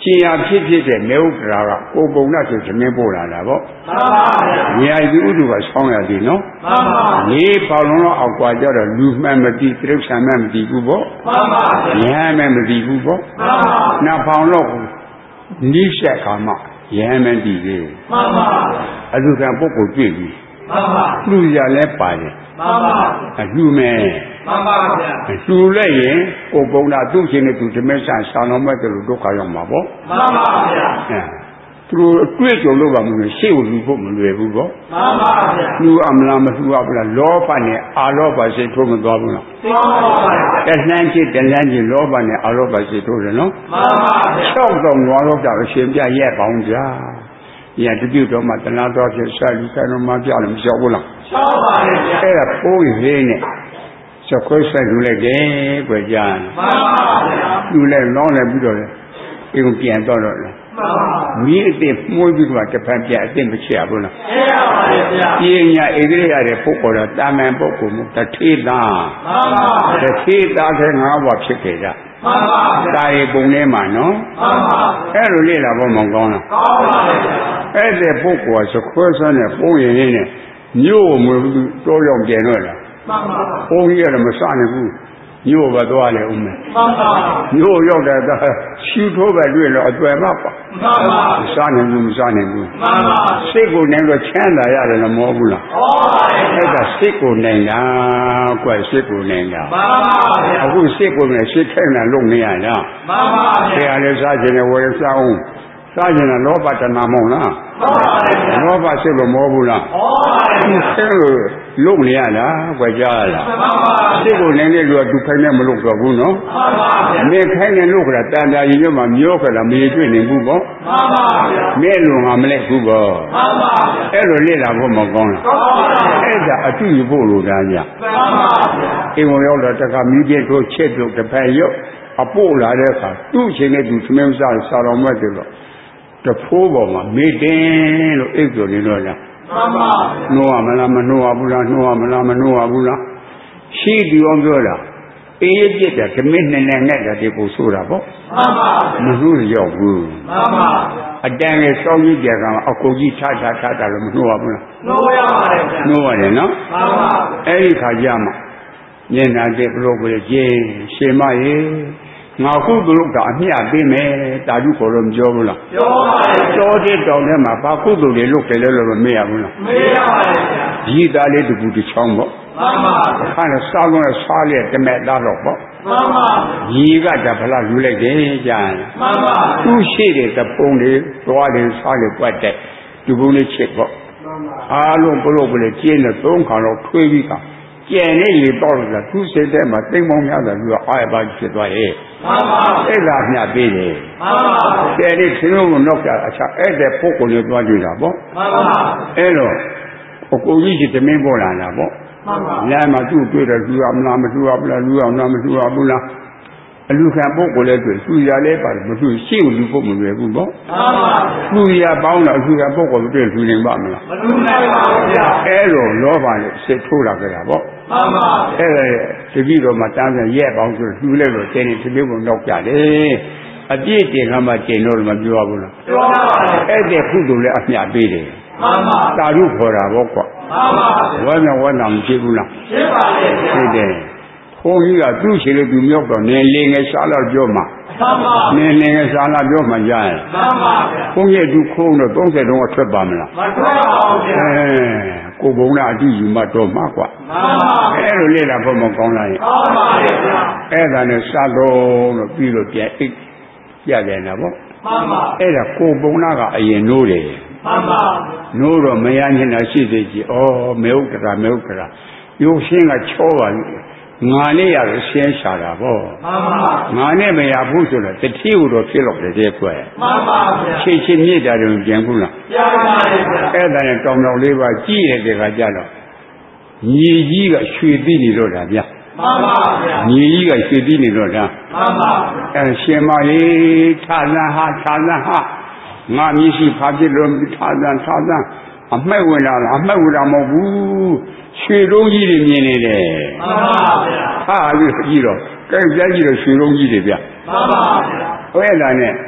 ကျင်ရဖြစ်တဲ့မေဥဒ္ဒရာကကိုပုံနာဆိုသမင်းပို့လာတာပေါ့မှန်ပါဗျာဉာဏ်ကြီးဥဒ္ဒကဆောင်းရသည်နော်မှန်ပါလေးပေါလုံးတော့အောက်ကွာကြတော့လူမှန်မသိတိရစ္ဆာန်မှန်မသိဘူးပေါ့မှန်ပါဗျာဉာဏ်မှန်မသိဘူးပေါ့မှန်ပါနှစ်ပေါင်တော့နိစ္စခါမှဉာဏ်မှန်သိသေးမှန်ပါအလူကံပုဂ္ဂိုလ်တွေ့ပြီမှန်ပါလူရလဲပါတယ်မှန်ပါလူမယ်မှန်ပါဗျာလူလိုက်ရင်ကိုပုံနာသူ့ချင်းနဲ့သူဓမ္မဆန်ဆံတော်မဲ့တယ်လို့ဒုက္ခရောက်မှာပေါ့မှန်ပါဗျာသူတို့အတွေ့အကြုံလို့ပါမလို့ရှေ့ကိုလူဖို့မလွယ်ဘူးပေါ့မှန်ပါဗျာလူအမလားမလူအမလားလောဘနဲ့အာလောဘစိတ်ထိုးမသွားဘူးလားမှန်ပါဗျာတဏှန်းจิตတဏှန်းจิตလောဘနဲ့အာလောဘစိတ်ထိုးတယ်နော်မှန်ပါဗျာ 6တော့နွားတော့ကြအရှင်ပြရဲ့ပေါင်းကြ။ညာတပြုတ်တော့မှတဏှာတော်ဖြစ်ဆက်လူဆိုင်တော်မှပြလို့မလျှောက်ဘူးလားလျှောက်ပါလေဗျာအဲ့ဒါပိုးရင်းနဲ့စခွဲဆက်လူလိုက်တယ်ကြွယ်ကြမှန်ပါဗျာလူလိုက်လောင်းလိုက်ပြီးတော့အိမ်ပြန်တော့လေမှန်ပါမီးအစ်စ်မှုပြီးတော့တစ်ဖက်ပြန်အစ်စ်မချရဘူးလားချရပါလေဗျာပြညာဣတိရတဲ့ပုဂ္ဂိုလ်တော့တာမန်ပုဂ္ဂိုလ်မျိုးတထေသားမှန်ပါတထေသားက၅ဘဝဖြစ်ခဲ့ကြမှန်ပါဒါရီပုံထဲမှာနော်မှန်ပါအဲ့လိုလေ့လာဖို့မကောင်းလားကောင်းပါလေအဲ့ဒီပုဂ္ဂိုလ်ကစခွဲဆွမ်းနဲ့ပုံရင်းနဲ့မြို့မတော်ရောက်ကျင်တော့လားမှန်ပါဘုန်းကြီးကတော့မစနိုင်ဘူးမြို့ပဲသွားလေဦးမယ်မှန်ပါမြို့ရောက်တဲ့အခါရှူထိုးပဲတွေ့လို့အတွေ့မှာပါမှန်ပါစနိုင်ဘူးမစနိုင်ဘူးမှန်ပါစိတ်ကိုနိုင်တော့ချမ်းသာရတယ်လို့မဟုတ်ဘူးလားဟုတ်ပါရဲ့အဲ့ဒါစိတ်ကိုနိုင်တာကွယ်စိတ်ကိုနိုင်တာမှန်ပါဗျာအခုစိတ်ကိုနဲ့စိတ်ခိုင်းတာလုပ်နေရလားမှန်ပါဗျာဆရာလည်းစားခြင်းနဲ့ဝယ်စားအောင်စားခြင်းနဲ့လောဘတဏမဟုတ်လားဟုတ်ပါရဲ့လောဘစိတ်လို့မဟုတ်ဘူးလားဟုတ်ပါရဲ့ဆဲလို့လုပ်နေရလားကွယ်ကြားလားမှန်ပါစိတ်ကိုနိုင်တဲ့လူကသူခိုင်းနေမလုပ်တော့ဘူးနော်မှန်ပါဗျာမင်းခိုင်းနေလို့ကတန်တာရင်တော့မှမျောခလာမရေတွေ့နေဘူးပေါ့မှန်ပါဗျာမင်းလူငါမလဲဘူးပေါ့မှန်ပါဗျာအဲ့လိုလေ့လာဖို့မကောင်းလားကောင်းပါဗျာအဲ့ဒါအတူယူဖို့လိုတာညမှန်ပါဗျာအိမ်ဝင်ရောက်တော့တခါမိပြည့်တို့ချက်တို့တစ်ဖက်ရုပ်အပို့လာတဲ့အခါသူ့အချိန်နဲ့သူသမင်းစားစာတော်မဲ့တယ်လို့တဖိုးပေါ်မှာမေ့တင်လို့အိပ်ကြနေတော့လားမှန်ပါနှိုးရမလားမနှိုးရဘူးလားနှိုးရမလားမနှိုးရဘူးလားရှိဒီအောင်ပြောတာအေးပြစ်တာဓမင်းနဲ့နဲ့တာဒီကိုဆိုတာပေါ့မှန်ပါမနှိုးရောက်ဘူးမှန်ပါအတန်ရဲ့စောင်းကြီးကြကအကူကြီးထားတာလို့မနှိုးရဘူးလားနှိုးရပါတယ်ဗျာနှိုးရတယ်နော်မှန်ပါအဲ့ဒီခါကျမှမျက်နှာတဲ့ဘလို့ကိုကျင်းရှင်မရေငါခုသူတို့ကအမျှပေးမယ်တာဓုခေါ်လို့မပြောဘူးလားပြောပါတယ်တော်တဲ့တောင်ထဲမှာဘာကုသိုလ်တွေလုပ်တယ်လဲလို့မမေ့ရဘူးလားမေ့ရပါတယ်ဗျာကြီးသားလေးတပူတစ်ချောင်းပေါ့မှန်ပါခါနဲ့စားလုံးစားလေတမဲ့သားတော့ပေါ့မှန်ပါကြီးကတဖလားယူလိုက်တယ်ကြာမှန်ပါသူ့ရှိတဲ့တပုံတွေသွားတယ်စားလေပွက်တဲ့ဒီပုံလေးချစ်ပေါ့မှန်ပါအားလုံးဘလို့ဘလို့ကျင်းတဲ့သုံးခါတော့ထွေးပြီးကကျန်နေရေတော့လားသူ့စိတ်ထဲမှာတိမ်မောင်းရတာလူကအာရပါဖြစ်သွားရဲ့မှန်ပါအဲ့ဒါမျှပေးတယ်မှန်ပါကျန်တဲ့သင်တို့ကနောက်ကြအခြားအဲ့တဲ့ပုဂ္ဂိုလ်တွေသွားကြည့်တာပေါ့မှန်ပါအဲ့တော့အကိုကြီးကြီးသမင်းပေါ်လာတာပေါ့မှန်ပါလမ်းမှာသူ့တွေ့တယ်လူရမလားမလူရဘူးလားလူရမလားမလူရဘူးလားအလူခံပုဂ္ဂိုလ်လည်းတွေ့သူရလည်းပါတယ်မတွေ့ရှေ့ကိုလူဖို့မလွယ်ဘူးပေါ့မှန်ပါလူရပေါင်းတော့အလူခံပုဂ္ဂိုလ်တွေ့လူနေပါမလားမလူနိုင်ပါဘူးဗျာအဲ့လိုလောဘနဲ့စိတ်ထိုးလာကြတာပေါ့မှန်ပါအဲ့ဒါတပည့်တော်မှာတန်းပြန်ရဲ့ပေါင်းဆိုလူလိုက်တော့ကျင်းနေသမီးကိုနောက်ကြတယ်အပြည့်တင်ကမှကျင်းတော့မပြောဘူးလားပြောပါပါအဲ့ဒီခုတို့လည်းအမျှပေးတယ်မှန်ပါတာရုခေါ်တာပေါ့ကွာမှန်ပါဝမ်းနာမဖြစ်ဘူးလားဖြစ်ပါလေဖြစ်တယ်ဘုန်းကြီးကသူ့ရှိလို့သူမြောက်တော့နေလင်းငယ်စားလာပြောမှာမှန်ပါနေလင်းငယ်စားလာပြောမှာကြားရင်မှန်ပါဗျာဘုန်းကြီးသူခုံးတော့30တုံးအထွက်ပါမလားမထွက်ပါဘူးဗျာကိုဘုံနာအတူယူမှတော့မှာကွာမှန်ပါအဲ့လိုလေ့လာဖို့မကောင်းလားကောင်းပါလေဗျာအဲ့ဒါနဲ့စတော့လို့ပြီးလို့ပြန်အိတ်ပြတယ်နော်ဗောမှန်ပါအဲ့ဒါကိုဘုံနာကအရင်နိုးတယ်မှန်ပါနိုးတော့မရညင်တာရှိသေးကြီးဩမေဥက္ကရာရုပ်ရှင်းကချောပါလိငါနဲ့ရလို့ရှင်းရှာတာဗောမှန်ပါငါနဲ့မရဘူးဆိုတော့တတိကိုတော့ဖြစ်တော့တယ်ကွယ်မှန်ပါဗျာချင်းမြစ်တာတော့ပြန်ဘူးလားပြန်ပါလေဗျာအဲ့ဒါနဲ့တောင်တောင်လေးပါကြည့်ရတဲ့ခါကျတော့ညီကြီးကရွှေသိနေတော့တာဗျာမှန်ပါဗျာညီကြီးကရွှေသိနေတော့တာမှန်ပါရှင်မလေးထာဇန်ဟာငါမြည်ရှိဖာဖြစ်လို့ထာဇန်အမှတ်ဝင်လာလားအမှတ်ဝင်တာမဟုတ်ဘူးရွှေလုံးကြီးတွေမြင်နေတယ်မှန်ပါဗျာဟာလို့ကြည့်တော့ကြိုက်ကြည့်တော့ရွှေလုံးကြီးတွေဗျမှန်ပါဗျာအဲ့ဒါနဲ့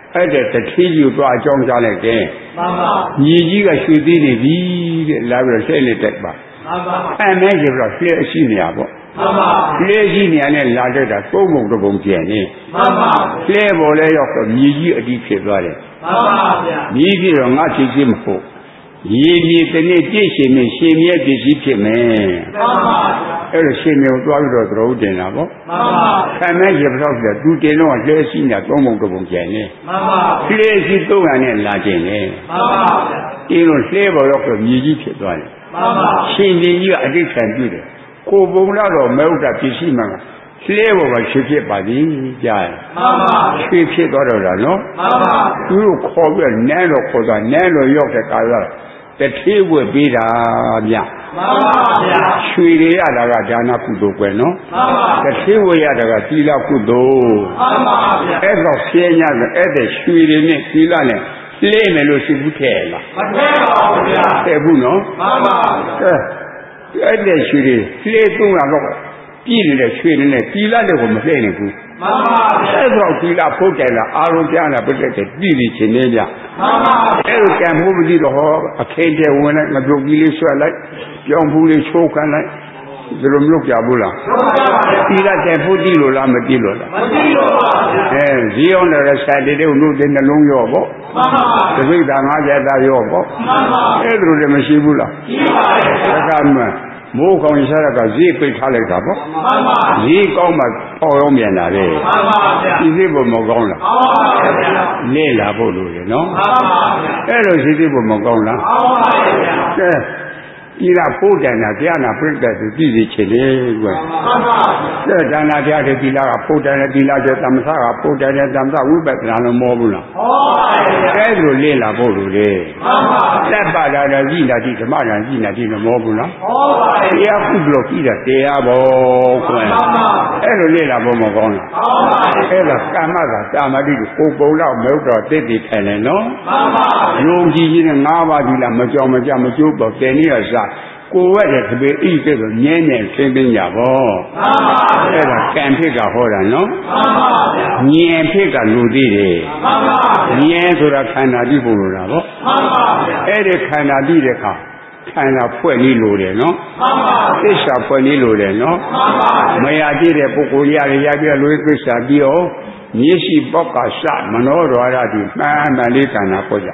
အဲ့ဒါတတိကြီးကိုအကြောင်းကြားလိုက်တယ်မှန်ပါညီကြီးကရွှေသေးနေပြီတဲ့လာပြီးတော့လှည့်လက်တက်ပါမှန်ပါခံမဲကြပြီးတော့လှည့်အရှိနေရပေါ့မှန်ပါလှည့်ရှိနေရနဲ့လာတဲ့တာသုံးပုံတစ်ပုံကျန်နေမှန်ပါလှည့်ပေါ်လဲရောက်တော့ညီကြီးအတိဖြစ်သွားတယ်မှန်ပါဗျာညီကြီးတော့ငါချစ်ချင်းမဟုတ်ရေမြေတနေ့ကြည့်ရှင်နေရှင်မြတ်ပစ္စည်းဖြစ်မယ်မှန်ပါအဲ့လိုရှင်မြေကိုသွားပြီးတော့သတော်တင်တာပေါ့မှန်ပါခံမဲကြပြီးတော့သူတင်တော့လှည့်ရှိနေတာသုံးပုံတစ်ပုံကျန်နေမှန်ပါလှည့်ရှိ300နဲ့လာကျင်နေမှန်ပါဗျာဒီလိုလှည့်ပေါ်တော့ညီကြီးဖြစ်သွားတယ်မှန်ပါရှင်ကြီးကအတိတ်ခံပြုတယ်ကိုပုံလာတော့မဟုတ်တာပစ္စည်းမှန်လှဲပေါ်မှာရွှေဖြစ်ပါသည်ကြားရမှန်ပါရွှေဖြစ်သွားတော့လားနော်မှန်ပါသူတို့ခေါ်ပြီးနန်းတော်ခေါ်သွားနန်းတော်ရောက်တဲ့ကာလတထေးဝက်ပေးတာဗျမှန်ပါဗျာရွှေတွေရတာကဒါနကုသိုလ်ပဲနော်မှန်ပါတထေးဝက်ရတာကသီလကုသိုလ်မှန်ပါဗျာအဲ့တော့ဆင်းရဲတဲ့အဲ့တဲ့ရွှေတွေနဲ့သီလနဲ့လှဲမယ်လို့ရှိဘူးထဲလားမထဲပါဘူးဗျာထဲဘူးနော်မှန်ပါအဲ့တဲ့ရွှေတွေလှဲ300တော့ပြည့်နေတဲ့ရွှေတွေနဲ့သီလတွေကိုမလှဲနိုင်ဘူးမှန်ပါဗျာအဲ့တော့သီလဖုတ်တယ်လားအာရုံပြလာပြတဲ့ပြည်ပြီးခြင်းနေကြမှန်ပါအဲ့လိုကံမှုမသိတော့ဟောအခင်းတဲ့ဝင်လိုက်မပြုတ်ကြီးလေးဆွဲလိုက်ပြောင်းဘူးလေးချိုးခံလိုက်ဒီလိုမလုပ်ကြဘူးလားသီလတဲ့ဖို့တိလို့လားမတိလို့လားမတိလို့ပါဗျာဇီးအောင်တဲ့ဆိုင်တဲ့ကိုလို့တဲ့နှလုံးရောပေါ့မှန်ပါတပိဋ္ဌာ90တာရောပေါ့မှန်ပါအဲ့လိုလည်းမရှိဘူးလားရှိပါတယ်ဒါကမှမိုးကောင်းရတာကဈေးပိတ်ထားလိုက်တာပေါ့မှန်ပါဈေးကောင်းမှပေါ့ရောမြန်လာတယ်မှန်ပါဗျာဒီဈေးပေါ်မကောင်းလားမှန်ပါဗျာနေလာဖို့လို့ရနော်မှန်ပါဗျာအဲ့လိုဈေးပေါ်မကောင်းလားမှန်ပါဗျာကဲဒီကဖို့တန်တာတရားနာပြိတ္တသူပြည့်စည်ချင်တယ်ကွယ်မှန်ပါဗျာဒါနာတရားတဲ့ဒီလာကဖို့တန်တဲ့ဒီလာကျသမသကဖို့တန်တဲ့သမသဝိပဿနာလုံးမောဘူးလားဟောပါဗျာအဲ့လိုလေ့လာဖို့လို့လေမှန်ပါလက်ပါတာလည်းကြည်နာတိဓမ္မဉာဏ်ကြည်နာတိမမောဘူးလားဟောပါဗျာတရားခုလို့ကြည်တာတရားဘောကွယ်မှန်ပါအဲ့လိုလေ့လာဖို့မကောင်းလားဟောပါအဲ့ဒါကာမကတာမတိကိုပုံတော့မဟုတ်တော့တိတ်တိထိုင်နေနော်မှန်ပါယုံကြည်ခြင်းနဲ့၅ပါးဒီလားမကြောင်မကြမကျိုးပေါ့တယ်နည်းရစားကိုယ်ဝက်တဲ့တပေအိတဲ့ဆိုငဲငဲသိသိညာပေါ့မှန်ပါအဲ့ဒါကံဖြစ်ကဟောတာနော်မှန်ပါဗျာဉာဏ်ဖြစ်ကလူသိတယ်မှန်ပါဉာဏ်ဆိုတာခန္ဓာတိပုံလို့လားပေါ့မှန်ပါဗျာအဲ့ဒီခန္ဓာတိတဲ့ခါခန္ဓာဖွဲ့နည်းလို့တယ်နော်မှန်ပါသစ္စာဖွဲ့နည်းလို့တယ်နော်မှန်ပါမရကြည့်တဲ့ပုဂ္ဂိုလ်ရပြလို့သစ္စာပြီးတော့မျက်စိပေါက်ကစမနောဒွါရတိမှန်မှန်လေးခန္ဓာပေါ်ကြ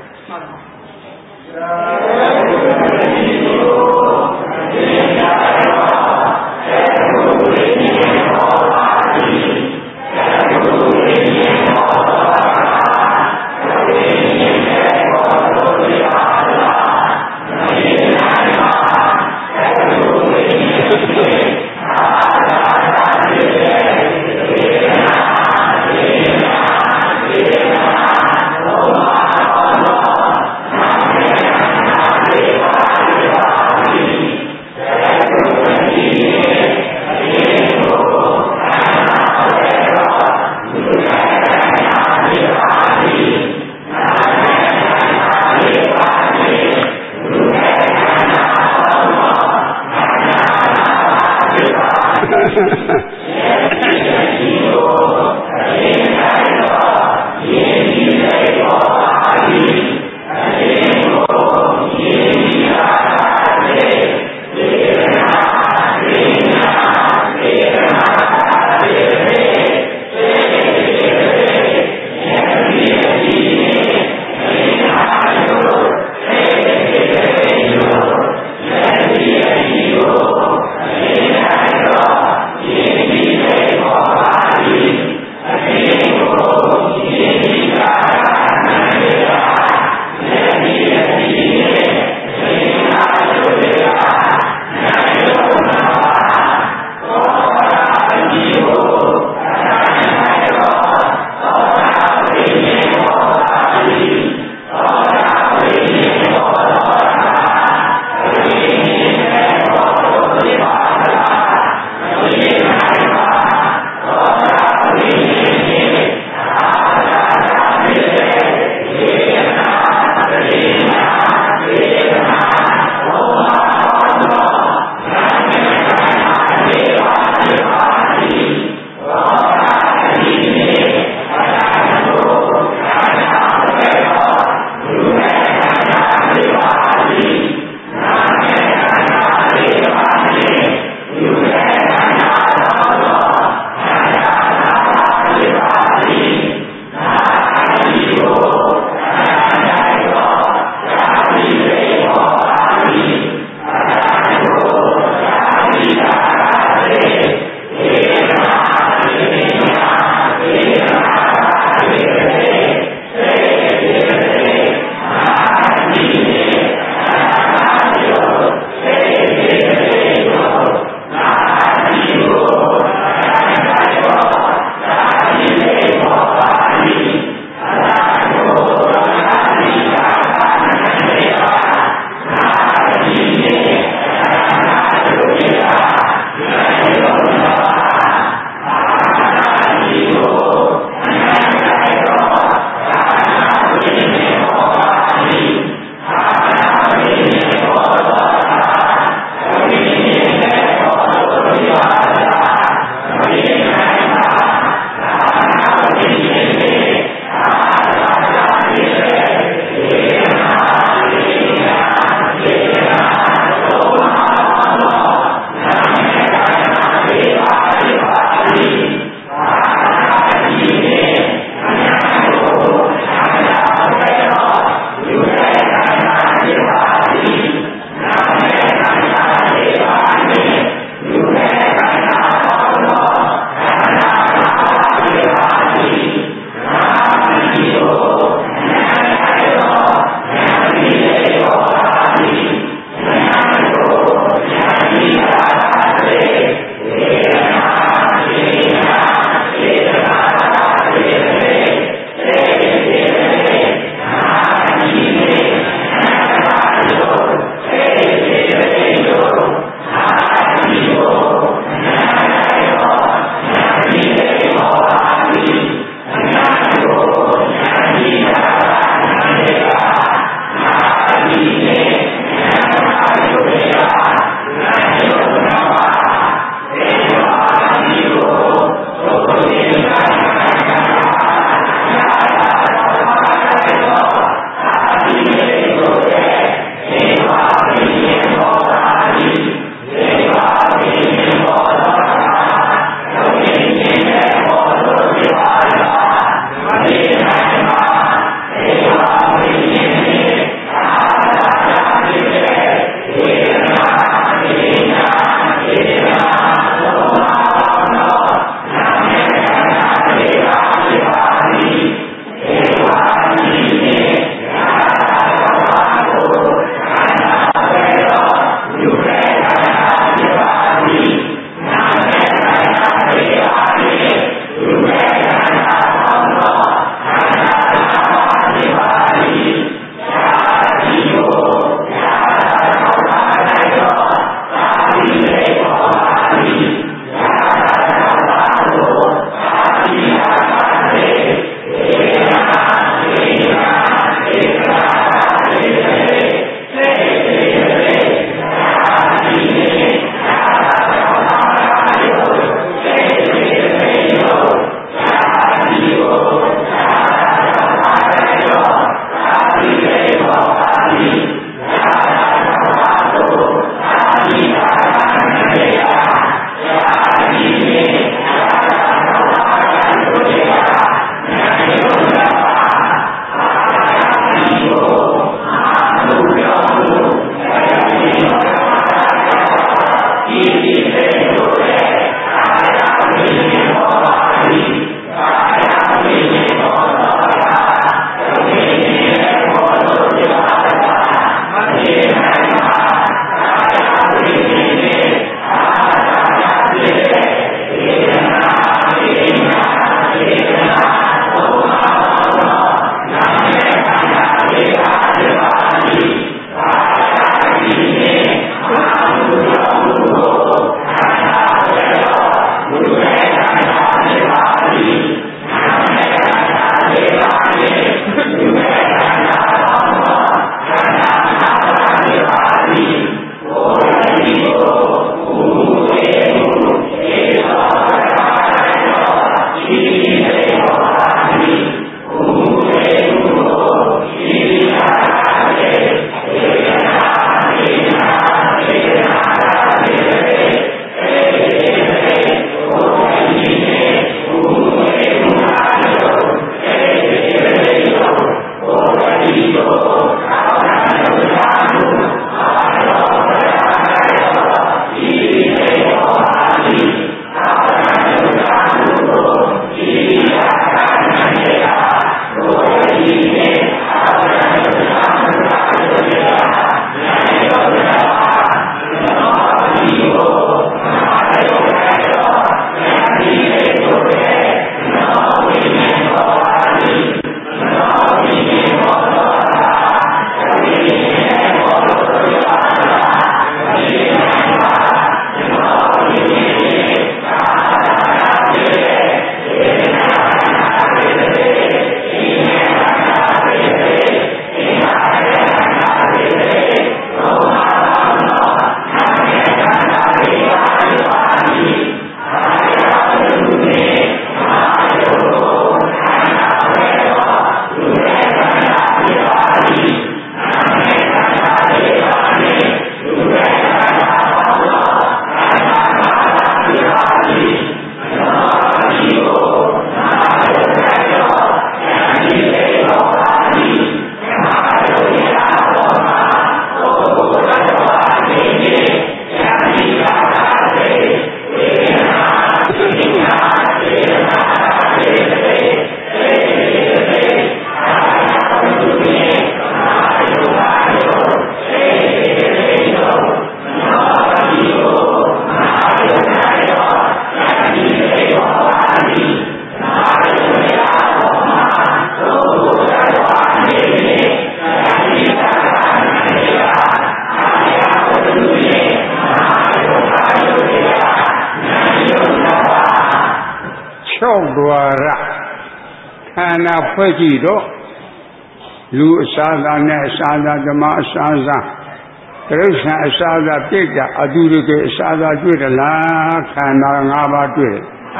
dwara khana phwe ji do lu asada ne asada dhamma asada tiruksha asada pitta adu rike asadaတွေ့တယ်လားခန္ဓာ၅ပါးတွေ့တယ်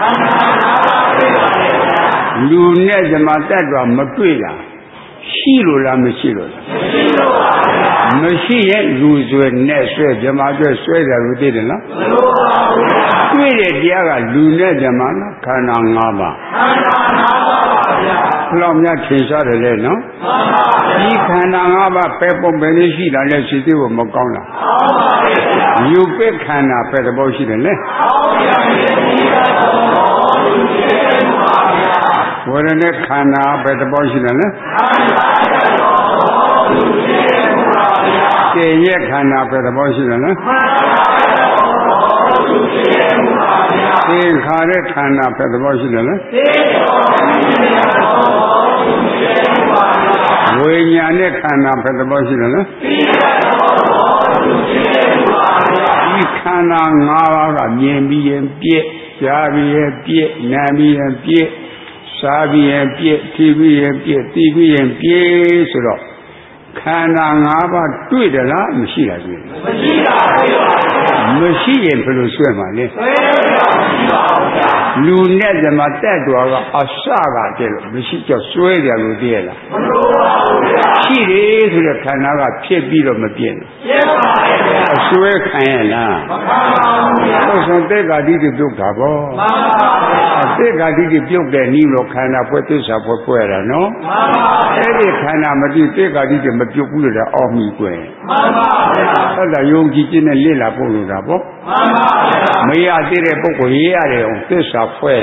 လူနဲ့ဓမ္မတ attva မတွေ့လားရှိလို့လားမရှိလို့လားမရှိရဲ့လူဆွဲနဲ့ဆွဲဓမ္မဆွဲဆွဲတယ်လို့သိတယ်လားမလို့ပါဘူးတွေ့တဲ့တရားကလူနဲ့ဓမ္မလားခန္ဓာ၅ပါးခန္ဓာ၅ပါးပါဗျာဘယ်လောက်များထင်ရှားတယ်လဲနော်မှန်ပါဗျာဒီခန္ဓာ၅ပါးပဲပုံပဲလေးရှိတာလဲရှိသေးဖို့မကောင်းလားမှန်ပါဗျာယူပိခန္ဓာပဲသဘောရှိတယ်လေမှန်ပါဗျာဝရณะခန္ဓာပဲသဘောရှိတယ်လေကျေရဲ့ခန္ဓာပဲသဘောရှိတယ်လေသင်္ခါရခန္ဓာပဲသဘောရှိတယ်လေဝိညာဉ်နဲ့ခန္ဓာပဲသဘောရှိတယ်လေဒီခန္ဓာ၅ပါးကမြင်ပြီးရင်ပြည့်ကြားပြီးရင်ပြည့်နားပြီးရင်ပြည့်စားပြီးရင်ပြည့်ထိပြီးရင်ပြည့်သိပြီးရင်ပြည့်ဆိုတော့ခန္ဓာ၅ပါးတွေ့တယ်လားမရှိတာတွေ့တယ်မရှိပါဘူးမရှိရင်ဘယ်လိုဆွဲမှာလဲဆွဲရမရှိပါဘူးဗျာလူနဲ့ဓမ္မတက်တော်ကအစကတည်းကမရှိကြောက်ဆွဲတယ်လို့သိရလားမလို့ပါဘူးဗျာရှိတယ်ဆိုတဲ့ခန္ဓာကဖြစ်ပြီးတော့မပြည့်ဘူးပြည့်ပါရဲ့ဗျာအဆွဲခံရလားမခံပါဘူးဗျာဟုတ်ဆုံးတေက္ခာတိတိပြုတ်တာပေါ့မှန်ပါဗျာတေက္ခာတိတိပြုတ်တဲ့နည်းလို့ခန္ဓာဖွဲ့သစ္စာဖွဲ့ရတာနော်မှန်ပါဗျာအဲ့ဒီခန္ဓာမတိတေက္ခာတိတိမပြုတ်ဘူးလို့အောက်မိကွယ်မှန်ပါဗျာအဲ့ဒါယုံကြည်ခြင်းနဲ့လေ့လာဖို့လို့တာပေါ့မှန်ပါဗျာမရသေးတဲ့ပုဂ္ဂိုလ်ရေးရတယ်အောင်သစ္စာဖွဲ့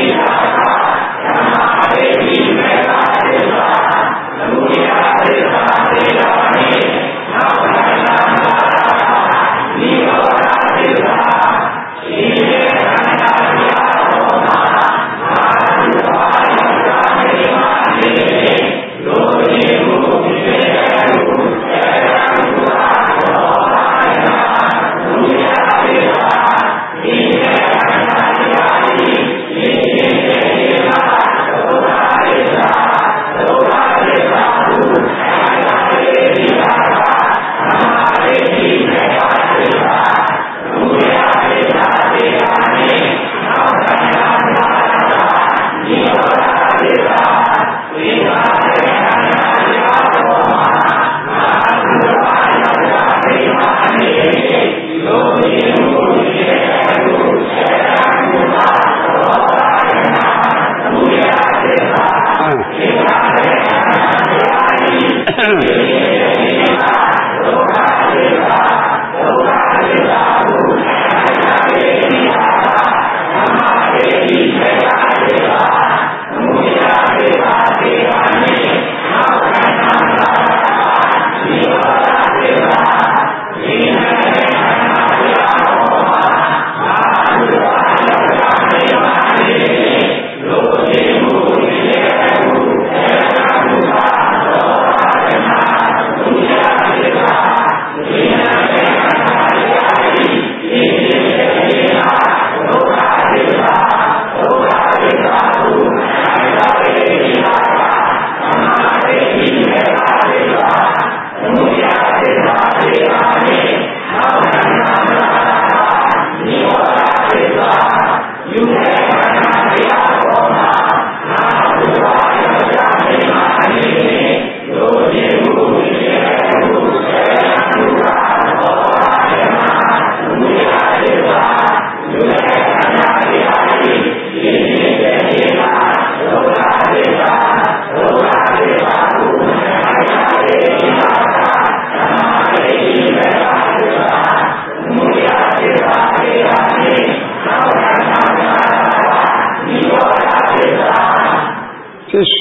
Hallelujah.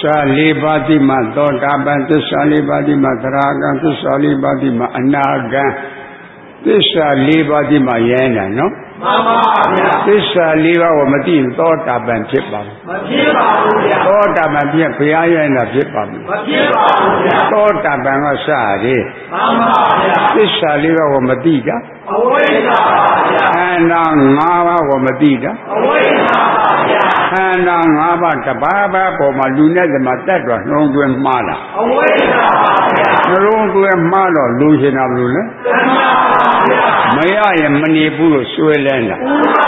စာ၄ပါးတိမှသောတာပန်သစ္စာ၄ပါးတိမှသရဂံသစ္စာ၄ပါးတိမှအနာဂံသစ္စာ၄ပါးတိမှယန္တာနော်မှန်ပါဗျာသစ္စာ၄ပါးကိုမသိရင်သောတာပန်ဖြစ်ပါဘူးမဖြစ်ပါဘူးဗျာသောတာပန်ဖြစ်ဘုရားယန္တာဖြစ်ပါဘူးမဖြစ်ပါဘူးဗျာသောတာပန်ကစရတယ်မှန်ပါဗျာသစ္စာ၄ပါးကိုမသိတာအဝိဇ္ဇာပါဗျာခန္ဓာ၅ပါးကိုမသိတာအဝိဇ္ဇာပါဗျာခန္ဓာ၅ပါးတစ်ပါးပါးပေါ်မှာလူနဲ့သမတတ်တော်နှုံးသွင်းမှားတာအဝိဇ္ဇာပါဗျာနှလုံးသွင်းမှားတော့လူရှင်တာဘယ်လိုလဲခန္ဓာပါဗျာမရရင်မနေဘူးလို့ဆွဲလဲတာ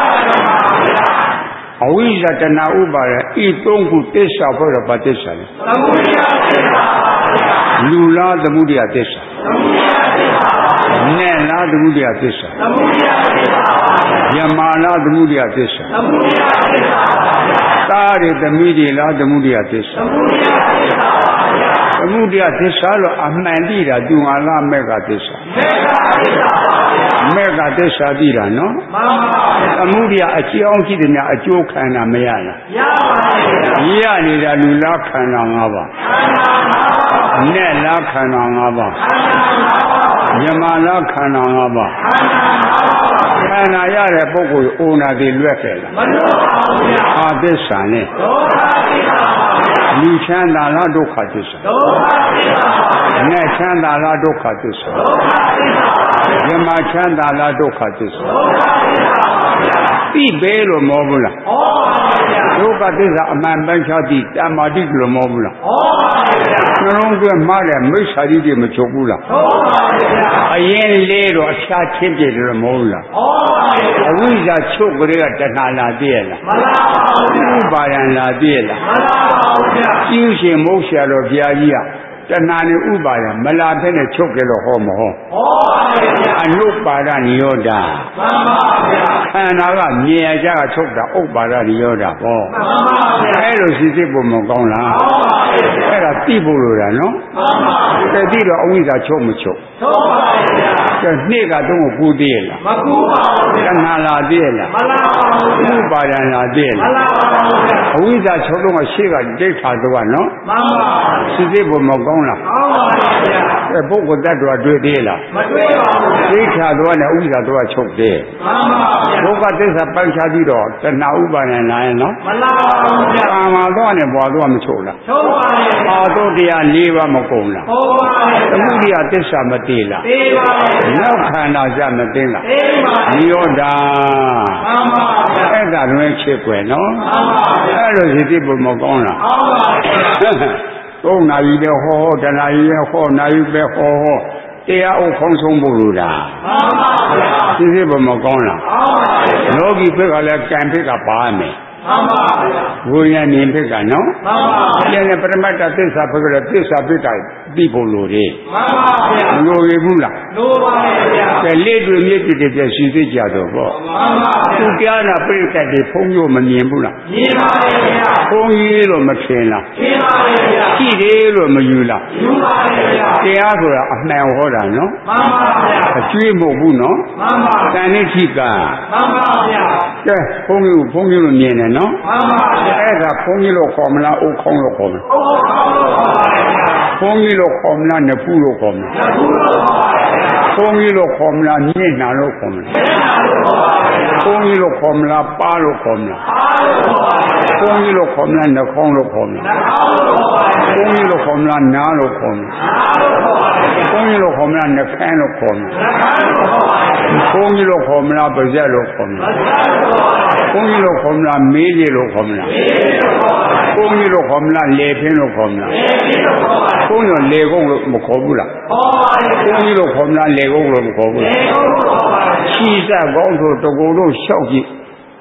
အဝိဇ္ဇာတဏှာဥပါဒဤသုံးခုသစ္စာဖို့တော့ဘာသစ္စာလဲသမုဒယသစ္စာပါဗျာလူလားသမုဒယသစ္စာသမုဒယသစ္စာပါဗျာနဲ့လားသမုဒယသစ္စာသမုဒယသစ္စာပါဗျာယမလားသမုဒယသစ္စာသမုဒယသစ္စာပါဗျာသားရသမီးတွေလားသမုဒယသစ္စာသမုဒယသစ္စာပါဗျာသမုဒယသစ္စာလို့အမှန်တိတာသူငါလားမေဃသစ္စာမေဃသစ္စာပါဗျာမေဃသစ္စာတိတာနော်မှန်ပါဗျာသမုဒယအကြောင်းရှိတဲ့များအကျိုးခန္ဓာမရလားရပါဗျာရနေတာလူလားခန္ဓာ၅ပါးခန္ဓာ၅ပါးနဲ့လားခန္ဓာ၅ပါးခန္ဓာ၅ပါးယမလားခန္ဓာ၅ပါးခန္ဓာ၅ပါးခန္ဓာရတဲ့ပုဂ္ဂိုလ်အိုနာတိလွတ်ခဲ့လားမလွတ်ပါဘူးဗျာအာသစ္စာနဲ့ဒုက္ခသစ္စာပါဗျာလူချမ်းသာလားဒုက္ခသစ္စာဒုက္ခသစ္စာပါဗျာနဲ့ချမ်းသာလားဒုက္ခသစ္စာဒုက္ခသစ္စာပါဗျာယမချမ်းသာလားဒုက္ခသစ္စာဒုက္ခသစ္စာပါဗျာသိပဲလို့မောဘူးလားဟောပါဗျာဒုက္ခသစ္စာအမှန်ပိုင်းခြားသိတမ္မာတိလို့မောဘူးလားဟောပါဗျာနှလုံးသွင်းမှားတယ်မိစ္ဆာတိတွေမချုပ်ဘူးလားဟောပါဗျာအရင်လေးတော့အဖြာချင်းပြည့်တယ်လို့မောဘူးလားဟောပါဗျာအဝိဇ္ဇာချုပ်ကြတဲ့တဏှာလာတည်းရလားမလာပါဘူးဗျာဥပါယံလာတည်းရလားမလာပါဘူးဗျာကျူးရှင်မုတ်ဆရာတော်ဘုရားကြီးကတဏှာနဲ့ဥပါယံမလာတဲ့နဲ့ချုပ်ကြလို့ဟောမဟောဟောပါဗျာအနုပါဒနိယောဒမှန်ပါဗျာခန္ဓာကမြင်ရကြကချုပ်တာဥပါဒနိယောဒဟောမှန်ပါဗျာအဲ့လိုစီစစ်ဖို့မကောင်းလားဟောပါဗျာအဲ့ဒါသိဖို့လိုတာနော်မှန်ပါဗျာသိတော့အဝိဇ္ဇာချုပ်မချုပ်ချုပ်ပါဗျာကဲနေ့ကတော့ကူသေးရလားမကူပါဘူးတဏှာလာသေးရလားမလာပါဘူးဥပါဒံလာသေးရမလားလာပါဘူးဗျာအဝိဇ္ဇာချုပ်တော့ရှေ့ကဒိဋ္ဌာတော့နော်မှန်ပါစီစစ်ဖို့မကောင်းလားဟောပါဗျာအဲ့ပုဂ္ဂိုလ်တ attva တွေ့သေးလားမတွေ့ပါဘူးဒိဋ္ဌာတော့နဲ့ဥစ္စာတော့ချုပ်သေးမှန်ပါဗျာဒုက္ခသစ္စာပိုင်းခြားပြီးတော့တဏှာဥပါဒံလာရင်နော်မလာပါဘူးဗျာကာမတော့နဲ့ဘွာတော့မချုပ်လားချုပ်ပါရဲ့အာတော့တရား၄ပါးမကုန်လားဟုတ်ပါရဲ့သမုဒိယသစ္စာမတည်လားသိပါရဲ့နောက်ခန္ဓာကြမသိလားသိပါရဲ့နိရောဓမှန်ပါဗျာအဲ့ဒါတွင်ချစ်ွယ်နော်မှန်ပါဗျာအဲ့လိုစိတ်ဖို့မကောင်းလားဟုတ်ပါဗျာသုံးနာရီပဲဟောတနာရီပဲဟောနာရီပဲဟောတရားအုပ်ခေါင်းဆုံးဖို့လိုတာမှန်ပါဗျာစိတ်ဖို့မကောင်းလားဟုတ်ပါဗျာလောကီဘက်ကလည်းကံဘက်ကပါမယ်မှန်ပါဗျာဝိညာဉ်မြင်ဘက်ကနော်မှန်ပါဗျာကျန်တဲ့ပရမတ္တသစ္စာဘက်ကလည်းသစ္စာဘက်ကသိဖို့လိုတယ်မှန်ပါဗျာလိုရဘူးလားလိုပါရဲ့ဗျာကဲလက်တွေမြစ်တွေပြည့်ရှိသိကြတော့ပေါ့မှန်ပါဗျာသူကြားနာပြိတ္တတွေဖုံးလို့မမြင်ဘူးလားမြင်ပါရဲ့ဗျာဖုံးကြီးလို့မထင်လားမြင်ပါရဲ့ဗျာကြည့်တယ်လို့မယူလားယူပါရဲ့ဗျာတရားဆိုတာအမှန်ဟောတာနော်မှန်ပါဗျာအကျွေးမဟုတ်ဘူးနော်မှန်ပါတန်ဋိဋ္ဌိကမှန်ပါဗျာကဲဖုံးကြီးလို့မြင်တယ်နော်မှန်ပါဗျာအဲ့ဒါဖုံးကြီးလို့ခေါ်မလားအုတ်ခေါင်းလို့ခေါ်မလားအုတ်ခေါင်းလို့ခေါ်ပါဗျာဖုံးကြီးလို့ခေါ်မလားနဖူးလို့ခေါ်မလားနဖူးလို့ခေါ်ပါဗျာဖုံးကြီးလို့ခေါ်မလားမျက်နှာလို့ခေါ်မလားမျက်နှာလို့ခေါ်ပါဗျာဖုံးကြီးလို့ခေါ်မလားပါးလို့ခေါ်မလားပါးလို့ခေါ်ပါဗျာဖုံးကြီးလို့ခေါ်မလားနှာခေါင်းလို့ခေါ်မလားနှာခေါင်းလို့ခေါ်ပါဗျာဖုံးကြီးလို့ခေါ်မလားနားလို့ခေါ်မလားနားလို့ခေါ်ပါဗျာဖုံးကြီးလို့ခေါ်မလားနှာခမ်းလို့ခေါ်မလားနှာခမ်းလို့ခေါ်ပါဗျာဖုံးကြီးလို့ခေါ်မလားပါးစပ်လို့ခေါ်မလားပါးစပ်လို့ခေါ်ပါဗျာဖုံးကြီးလို့ခေါ်မလားမေးကြီးလို့ခေါ်မလားမေးကြီးလို့ခေါ်ပါဗျာဖုံးကြီးလို့ခေါ်မလားလေဖင်းလို့ခေါ်မလားလေဖင်းလို့ခေါ်ပါဗျာဖုံးရောလေကုန်းလို့မခေါ်ဘူးလားခေါ်ပါဗျာဖုံးကြီးလို့ခေါ်မလားလေကုန်းလို့မခေါ်ဘူးလားလေကုန်းလို့ခေါ်ပါဗျာရှီစကောင်းဆိုတကူလို့လျှောက်ကြည့်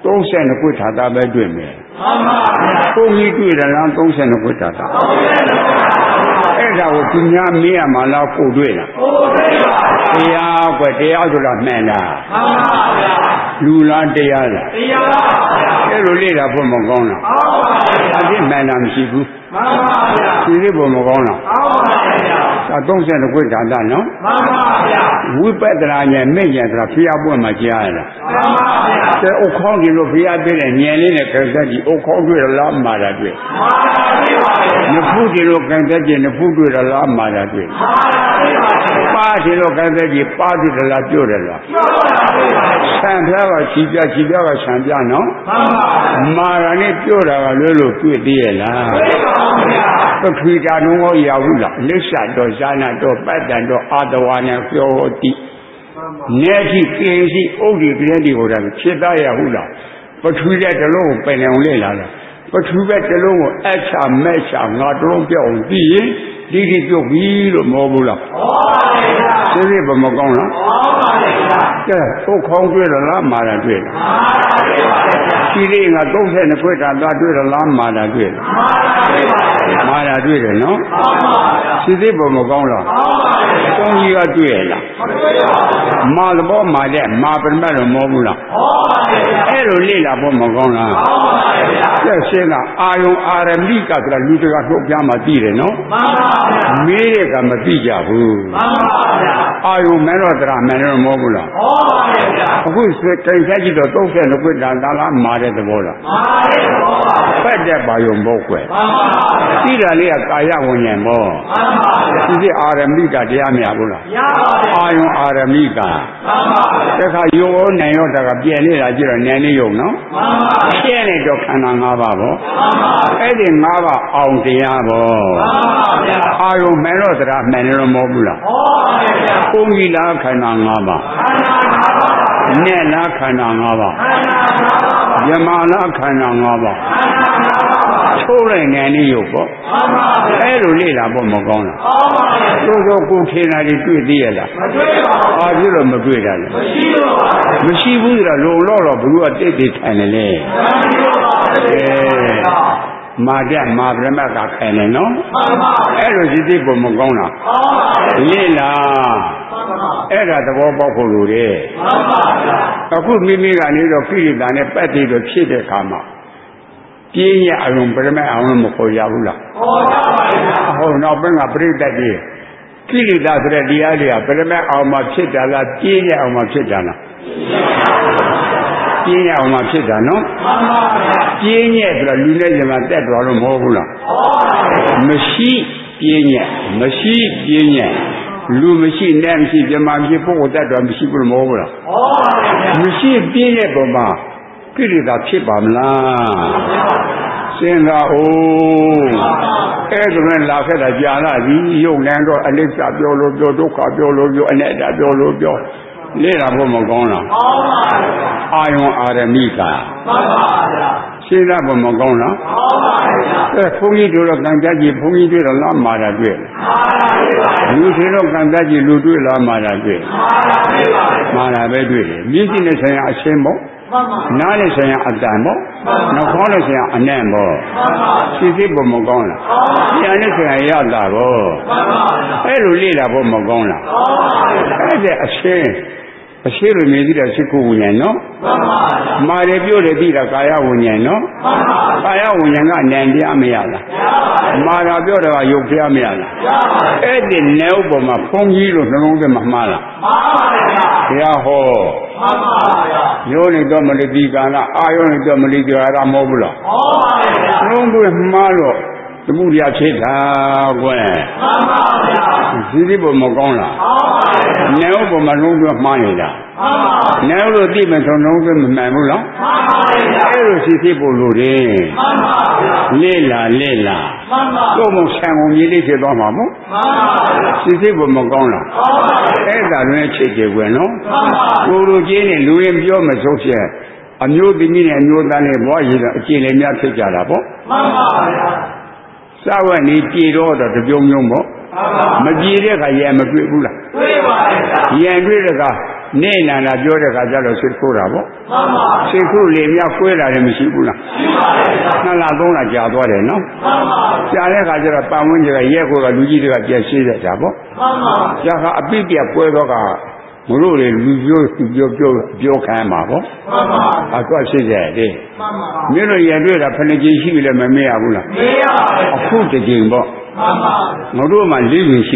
32ခွဋ္ဌာတာပဲတွေ့မယ်မှန်ပါဗျာဘုန်းကြီးတွေ့တယ်လား32ခွဋ္ဌာတာအဲ့ဒါကိုသူများမေးရမှာလားကိုတွေ့လားကိုတွေ့ပါတရားကွတရားဆိုတာမှန်လားမှန်ပါဗျာလူလားတရားလားတရားပါဗျာအဲ့လိုလေ့တာဖို့မကောင်းလားဟုတ်ပါဗျာအပြစ်မှန်တာမရှိဘူးမှန်ပါဗျာဒီလိုဖို့မကောင်းလားဟုတ်ပါဗျာ 32ခွင့်ဒါနနော်မှန်ပါဗျာဝိပဿနာဉာဏ်မဲ့ဉာဏ်ဆိုတာဖျားပွင့်မှာကြားရလားမှန်ပါဗျာတဲ့ဥခေါင်းဒီလိုဖျားပြတဲ့ဉာဏ်လေးနဲ့ခံစားကြည့်ဥခေါင်းတွေ့လားမှားတာတွေ့မှန်ပါဗျာနဖူးဒီလိုခံစားကြည့်နဖူးတွေ့လားမှားတာတွေ့မှန်ပါဗျာပါဒီလိုခံစားကြည့်ပါပြီလားပြုတ်တယ်လားပြုတ်ပါဗျာဆံပြားကခြိပြခြိပြားကဆံပြားနော်မှန်ပါဗျာမာရနဲ့ပြုတ်တာကလွဲလို့တွေ့သေးရဲ့လားတွေ့ပါဗျာပထဝီဓာတ်လုံးရောဘူးလားလစ္ဆာတော့ဇာနာတော့ပတ္တန်တော့အာတဝါနဲ့ပြောတိနေရှိကိရှိဥဒိကလေးဒီဟိုတာဖြစ်သားရဟုတ်လားပထဝီတဲ့တလုံးကိုပင်အောင်လေ့လာတာပထဝီတဲ့တလုံးကိုအချမဲ့ချငါတလုံးပြောင်းပြီးရင်ဒီပြုတ်ပြီလို့မဟုတ်ဘူးလားဟောပါဗျာသိသိဘမကောင်းလားဟောပါဗျာကဲဥခေါင်းတွေ့လားမာတာတွေ့လားမာတာတွေ့ပါဗျာဒီလေးက32ခွင့်တာသာတွေ့လားမာတာတွေ့လားမာတာတွေ့ပါဗျာမာတာတွေ့တယ်နော်ဟောပါဗျာသိသိဘမကောင်းလားဟောပါဗျာသုံးကြီးကတွေ့ရလားမတွေ့ပါဘူးမာသဘောမာတဲ့မာပရမတ်တော့မဟုတ်ဘူးလားဟောပါဗျာအဲ့လိုလေ့လာဖို့မကောင်းလားဟောပါဗျာကျက်ရှင်းကအာယုံအာရမိကဆိုတာလူတွေကထုတ်ပြမှာသိတယ်နော်မှန်ပါဗျာမေးတဲ့ကမသိကြဘူးမှန်ပါဗျာအာယုံမင်းတော့တရားမင်းတော့မဟုတ်ဘူးလားဟောပါဗျာအခုကိစ္စကြည့်တော့32ခွင့်တာလားမာတဲ့သဘောလားမာတဲ့သဘောပါဖက်တဲ့ပါယုံဘုတ်ကွယ်မှန်ပါဗျာသိတာလေးကကာယဝဉ္ဉဏ်ဘောမှန်ပါဗျာဒီအာရမိကတရားမရဘူးလားရပါဗျာအာယုံအာရမိကမှန်ပါဗျာတခါယုံရောနိုင်ရောတခါပြည့်နေတာကြည့်တော့ဉာဏ်လေးယုံနော်မှန်ပါဗျာပြည့်နေတော့ခန္ဓာ၅ပါးဘောမှန်ပါအဲ့ဒီ၅ပါးအောင်တရားဘောမှန်ပါဗျာအာယုံမင်းတော့တရားမှန်တယ်မဟုတ်ဘူးလားဟောပါဗျာဘုံကြီးလားခန္ဓာ၅ပါးခန္ဓာ၅ပါးနဲ့လားခန္ဓာ၅ပါးခန္ဓာ၅ပါးယမလားခန္ဓာ၅ပါးခန္ဓာ၅ပါးထိုးလိုက်နေနေရုပ်ပေါ့မှန်ပါဗျာအဲ့လိုလေ့လာဖို့မကောင်းလားဟောပါဗျာသို့သောကိုထင်တာတွေတွေ့သေးရလားမတွေ့ပါဘူးအာပြုလို့မတွေ့တာလေမရှိတော့ပါဘူးမရှိဘူးဆိုတာလုံတော့ဘုရားတိတ်တိတ်ထိုင်တယ်လေမရှိတော့ပါဘူးမာကြမာဗြဟ္မကခိုင်တယ်နော်မှန်ပါအဲ့လိုစိတ်သိဖို့မကောင်းလားဟောပါလေ့လာအဲ့ဒါသဘောပေါက်ဖို့လိုတယ်မှန်ပါဗျာအခုမိမိကနေတော့ကိရိတာနဲ့ပတ်သေးတော့ဖြစ်တဲ့အခါမှာပြင်းရအောင်ပရမတ်အောင်လို့မခေါ်ရဘူးလားခေါ်ရပါဗျာဟုတ်နောက်ပိုင်းကပြိတ္တတိကိရိတာဆိုတဲ့တရားတွေကပရမတ်အောင်မှဖြစ်တာလားပြင်းရအောင်မှဖြစ်တာလားပြင်းရအောင်မှဖြစ်တာနော်မှန်ပါဗျာပြင်းရဆိုတော့လူနဲ့ညီမတက်တော်လို့မဟုတ်ဘူးလားဟောပါဗျာမရှိပြင်းရမရှိပြင်းရလူမရှိနဲ့မရှိပြမမရှိပုဂ္ဂိုလ်တ attva မရှိဘူးလို့မဟုတ်ဘူးလားဟောပါဗျာမရှိပြင်းတဲ့ပုံမှာကိရိတာဖြစ်ပါမလားစဉ်းစားဦးအဲ့ဒါနဲ့လာခဲ့တာကြာလာပြီရုပ်လန်းတော့အလိစ္ဆပြောလို့ပြောဒုက္ခပြောလို့ပြောအနတ္တပြောလို့ပြောလေ့လာဖို့မကောင်းလားဟောပါဗျာအာယုံအာရမိကမှန်ပါဗျာစဉ်းစားဖို့မကောင်းလားဟောပါဗျာဘုန်းကြီးတို့တော့ကံကြကြီးဘုန်းကြီးတွေ့တော့လားမာတာတွေ့မာတာတွေ့ပါလူတွေတော့ကံကြကြီးလူတွေ့လားမာတာတွေ့မာတာတွေ့ပါမာတာပဲတွေ့တယ်မျက်စိနဲ့ဆိုင်ရာအရှင်းပေါ့နားနဲ့ဆိုင်ရာအတန်ပေါ့နှာခေါင်းနဲ့ဆိုင်ရာအနံ့ပေါ့စိတ်စိတ်ဖို့မကောင်းလားဉာဏ်နဲ့ဆိုင်ရာရတာပေါ့အဲ့လိုလေ့လာဖို့မကောင်းလားအဲ့ဒါအရှင်းလိုမြင်သိတဲ့စိတ်ကိုဝိညာဉ်နော်မာတယ်ပြောတယ်သိတာကာယဝိညာဉ်နော်ကာယဝိညာဉ်ကနံတရားမရလားမာတာပြောတယ်ကယုတ်တရားမရလားအဲ့ဒီနယ်ဥပမာဖုံးကြီးလို့နှလုံးသွင်းမှာမှားလားမှားပါဗျာဘုရားဟောမှန်ပါဗျာယောနိတော်မလိတိကာလအာယောနိတော်မလိတိကာရမဟုတ်ဘူးလားဟောပါဗျာနှလုံးသွင်းမှားတော့သမှုတရားဖြစ်တာကွယ်မှန်ပါဗျာဒီဒီပုံမကောင်းလားဟောပါဗျာနယ်ဥပမာနှလုံးသွင်းမှားနေတာမှန်ပါနယ်လို့သိမယ်ဆိုနှလုံးသွင်းမမှန်ဘူးလားမှန်ပါဗျာအဲ့လိုရှိသိဖို့လိုတယ်မှန်ပါဗျာလေ့လာမှန်ပါတို့မဆံကုန်ကြီးလေးဖြစ်သွားမှာမို့မှန်ပါဗျာရှိသိဖို့မကောင်းလားဟောပါဗျာအဲ့ဒါလည်းချိတ်ကြွယ်နော်မှန်ပါကိုလူကြီးနဲ့လူရင်ပြောမဆုံးဖြတ်အမျိုးသမီးနဲ့အမျိုးသားနဲ့ဘွားရည်တော့အကျင့်လည်းများဖြစ်ကြတာပေါ့မှန်ပါဗျာစာဝတ်နေပြည်တော့တပြုံပြုံပေါ့မပြည်တဲ့ခါရံမတွေ့ဘူးလားတွေ့ပါဗျာရံတွေ့တဲ့ခါနေနန္ဒပြောတဲ့ခါကျတော့စိတ်ခိုးတာပေါ့မှန်ပါစိတ်ခိုးလေမြောက်ခွဲတာလည်းမရှိဘူးလားရှိပါဗျာနှစ်လသုံးလကြာသွားတယ်နော်မှန်ပါကြာတဲ့ခါကျတော့ပတ်ဝန်းကျင်ကရက်ကိုကလူကြီးတွေကပြန်ရှင်းရတာပေါ့မှန်ပါကြာခါအပိပြပွဲတော့ကမလို့လေလူပြောခံမှာပေါ့မှန်ပါအခုရှိကြတယ်မှန်ပါမင်းတို့ရတွေ့တာဖဏကြီးရှိပြီလည်းမမေ့ရဘူးလားမေ့ရပါဘူးအခုတစ်ချိန်ပေါ့မှန်ပါငါတို့မှ၄ဝင်ရှိပြီ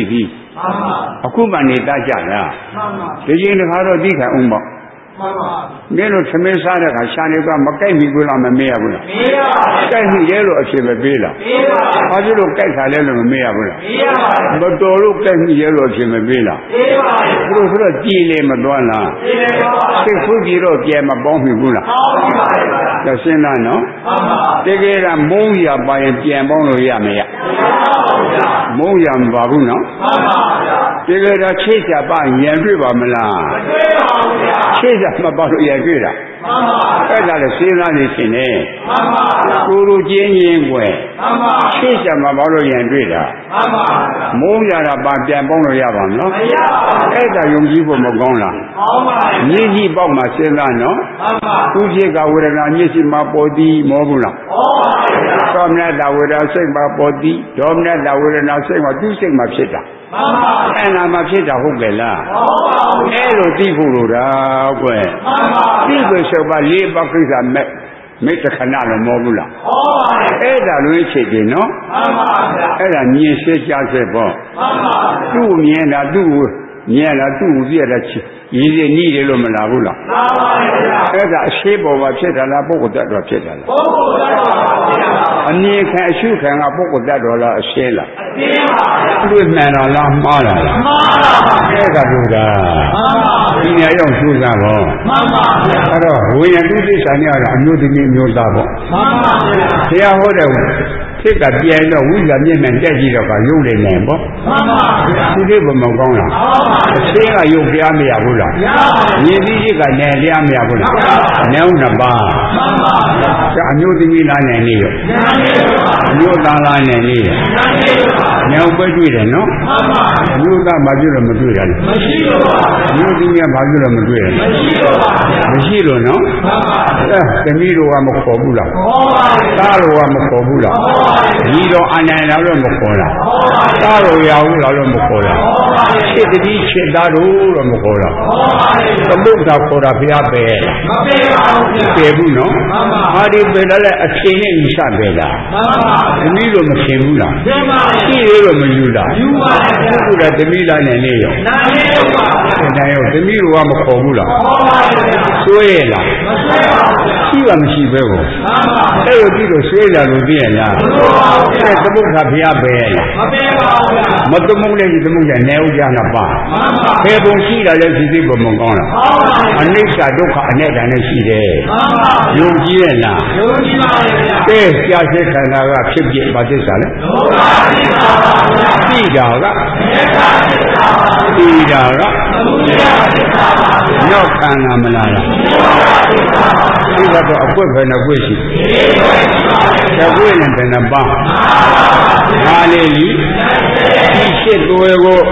အခုမှနေတာကြလားဒီချိန်တခါတော့သိခံအောင်ပေါ့မင်းတို့သမင်းစားတဲ့ခါရှာနေကမကြိုက်မိဘူးလားမမေ့ရဘူးလားမေ့ရပါဘူးကြိုက်မိတယ်လို့အဖြစ်မပေးလားမေ့ပါဘူးဘာဖြစ်လို့ကြိုက်တာလဲလို့မမေ့ရဘူးလားမေ့ရပါဘူးမတော်လို့ကြိုက်မိတယ်လို့အဖြစ်မပေးလားမေ့ပါဘူးသူတို့ဆိုတော့ကြည်လေမသွားလားကြည်လေပါဘူးသိခုကြည့်တော့ကြဲမပေါင်းမိဘူးလားပေါင်းပါပါဒါရှင်းလားနော်မှန်ပါတကယ်ကမုန်းရပါရင်ပြန်ပေါင်းလို့ရမရမုန်းရမပါဘူးနော်မှန်ပါဗျာတကယ်တော့ချိတ်ချပါရန်တွေ့ပါမလားမတွေ့ပါဘူးဗျာချိတ်ချမပါလို့ရန်တွေ့တာမှန်ပါအဲ့ဒါလည်းစဉ်းစားနေရှင်နေမှန်ပါကိုလိုချင်းချင်းွယ်မှန်ပါချိတ်ချမပါလို့ရန်တွေ့တာမှန်ပါမုန်းရတာပါပြန်ပေါင်းလို့ရပါမလားမရပါဘူးအဲ့ဒါယုံကြည်ဖို့မကောင်းလားကောင်းပါဘူးမြင့်ကြီးပေါက်မှာစဉ်းစားနော်မှန်ပါသူဖြစ်ကဝေဒနာမြင့်ရှိမှာပေါ်သည်မောဘူးလားဟောပါဘူးသောမနတဝေဒနာစိတ်မှာပေါ်သည်ဒေါမနတဝေဒနာစိတ်မှာသူစိတ်မှာဖြစ်တာမှန်ပါအဲ့နာမှာဖြစ်တာဟုတ်ကဲ့လားဟောပါဘူးအဲ့လိုသိဖို့လိုတာကွယ်မှန်ပါသိဖို့ဆိုပါလေးပါကိစ္စမဲ့မိတ္တခဏလည်းမောဘူးလားဟောပါအဲ့ဒါလွင်ချက်တယ်နော်မှန်ပါဗျာအဲ့ဒါမြင်စေကြစေပေါ့မှန်ပါသူ့မြင်တာသူ့မြင်တာသူ့ကိုပြရတာရည်ရည်နီးတယ်လို့မလားဘူးလားမှန်ပါဗျာအဲ့ဒါအရှိပေါ်မှာဖြစ်တာလားပုဂ္ဂိုလ်တ attva ဖြစ်တာလားပုဂ္ဂိုလ်တ attva ပါဗျာအမြင်ခံအရှုခံကပုဂ္ဂိုလ်တ attva လားအရှင်းလားအရှင်းပါဗျာသူ့မှန်တာလားမှားတာလားမှားတာပါအဲ့ဒါလို့ကမှန်ပါဒီနေရာရောက်ရှုစားတော့မှန်ပါဗျာအဲ့တော့ဝိညာဉ်တုသိစ္စာနဲ့အမျိုးသမီးမျိုးသားပေါ့မှန်ပါဗျာဘုရားဟောတဲ့ဖြစ်ကပြန်တော့ဝိဇ္ဇာမျက်နှာတက်ကြည့်တော့ကရုပ်နေနိုင်ပေါ့မှန်ပါဗျာဒီလိုမကောင်းလားမှန်ပါအရှင်းကရုပ်ပြားမရဘူးလားမရပါဘူးညီတိရှိကနယ်လျားမရဘူးလားမရပါဘူးနှစ်ပါးမှန်ပါဗျာအမျိုးသမီးလားနိုင်နေရောအမျိုးသားလားနိုင်နေရောညောင်ပဲတွေ့တယ်နော်မှန်ပါအမျိုးသားဘာဖြစ်လို့မတွေ့တာလဲမရှိလို့ပါအမျိုးသမီးကဘာဖြစ်လို့မတွေ့တာမရှိလို့ပါမရှိလို့နော်မှန်ပါသမီးတို့ကမခေါ်ဘူးလားခေါ်ပါဘူးသားတို့ကမခေါ်ဘူးလားခေါ်ပါဘူးညီတော်အနိုင်လာလို့မခေါ်လားခေါ်ပါဘူးသားတို့ရဘူးလားလို့မခေါ်လားခေါ်ပါဘူးချစ်တတိချစ်သားတို့လို့မခေါ်လားခေါ်ပါဘူးသမုဒ္ဒခေါ်တာဘုရားပဲလားမပဲပါဘူးပဲဘူးနော်မှန်ပါဟာဒီပဲလည်းအချိန်နဲ့ညီစပဲလားမှန်ပါသမီးတို့မခင်ဘူးလားမှန်ပါရှိသေးလို့မယူလားယူပါဘူးခုကသမီးလားနဲ့နေရောနိုင်ရောပါနိုင်ရောသမီးတို့ကမခေါ်ဘူးလားခေါ်ပါဘူးဆွဲရလားမဆွဲပါဘူးရှိပါမရှိပဲကိုမှန်ပါအဲ့လိုကြည့်လို့ဆွဲကြလို့သိရလားမဆွဲပါဘူးအဲ့သမုဒ္ဒဘုရားပဲလားမပဲပါဘူးမသမုဒ္ဒလည်းဒီသမုဒ္ဒနဲ့ဥကြနာပါမှန်ပါဘယ်ပုံရှိတာလဲဒီသိပုံမကောင်းလားမှန်ပါအနိစ္စဒုက္ခအနတ္တနဲ့ရှိတယ်မှန်ပါယုံကြည်ရဲ့လားယုံကြည်ပါရဲ့ဗျာကဲကြာစေခန္ဓာကဖြစ်ဖြစ်ဘာသစ္စာလဲဒုက္ခသစ္စာပါဗျာသိတာကမေတ္တာသစ္စာပါသိတာကသမုဒယသစ္စာပါဗျာရောက်ခန္ဓာမလားလားဒီကတော့အကွက်ပဲနဲ့ကွက်ရှိတကွက်နဲ့ဘယ်နှပါငါလေးလီဒီရှိသွေကို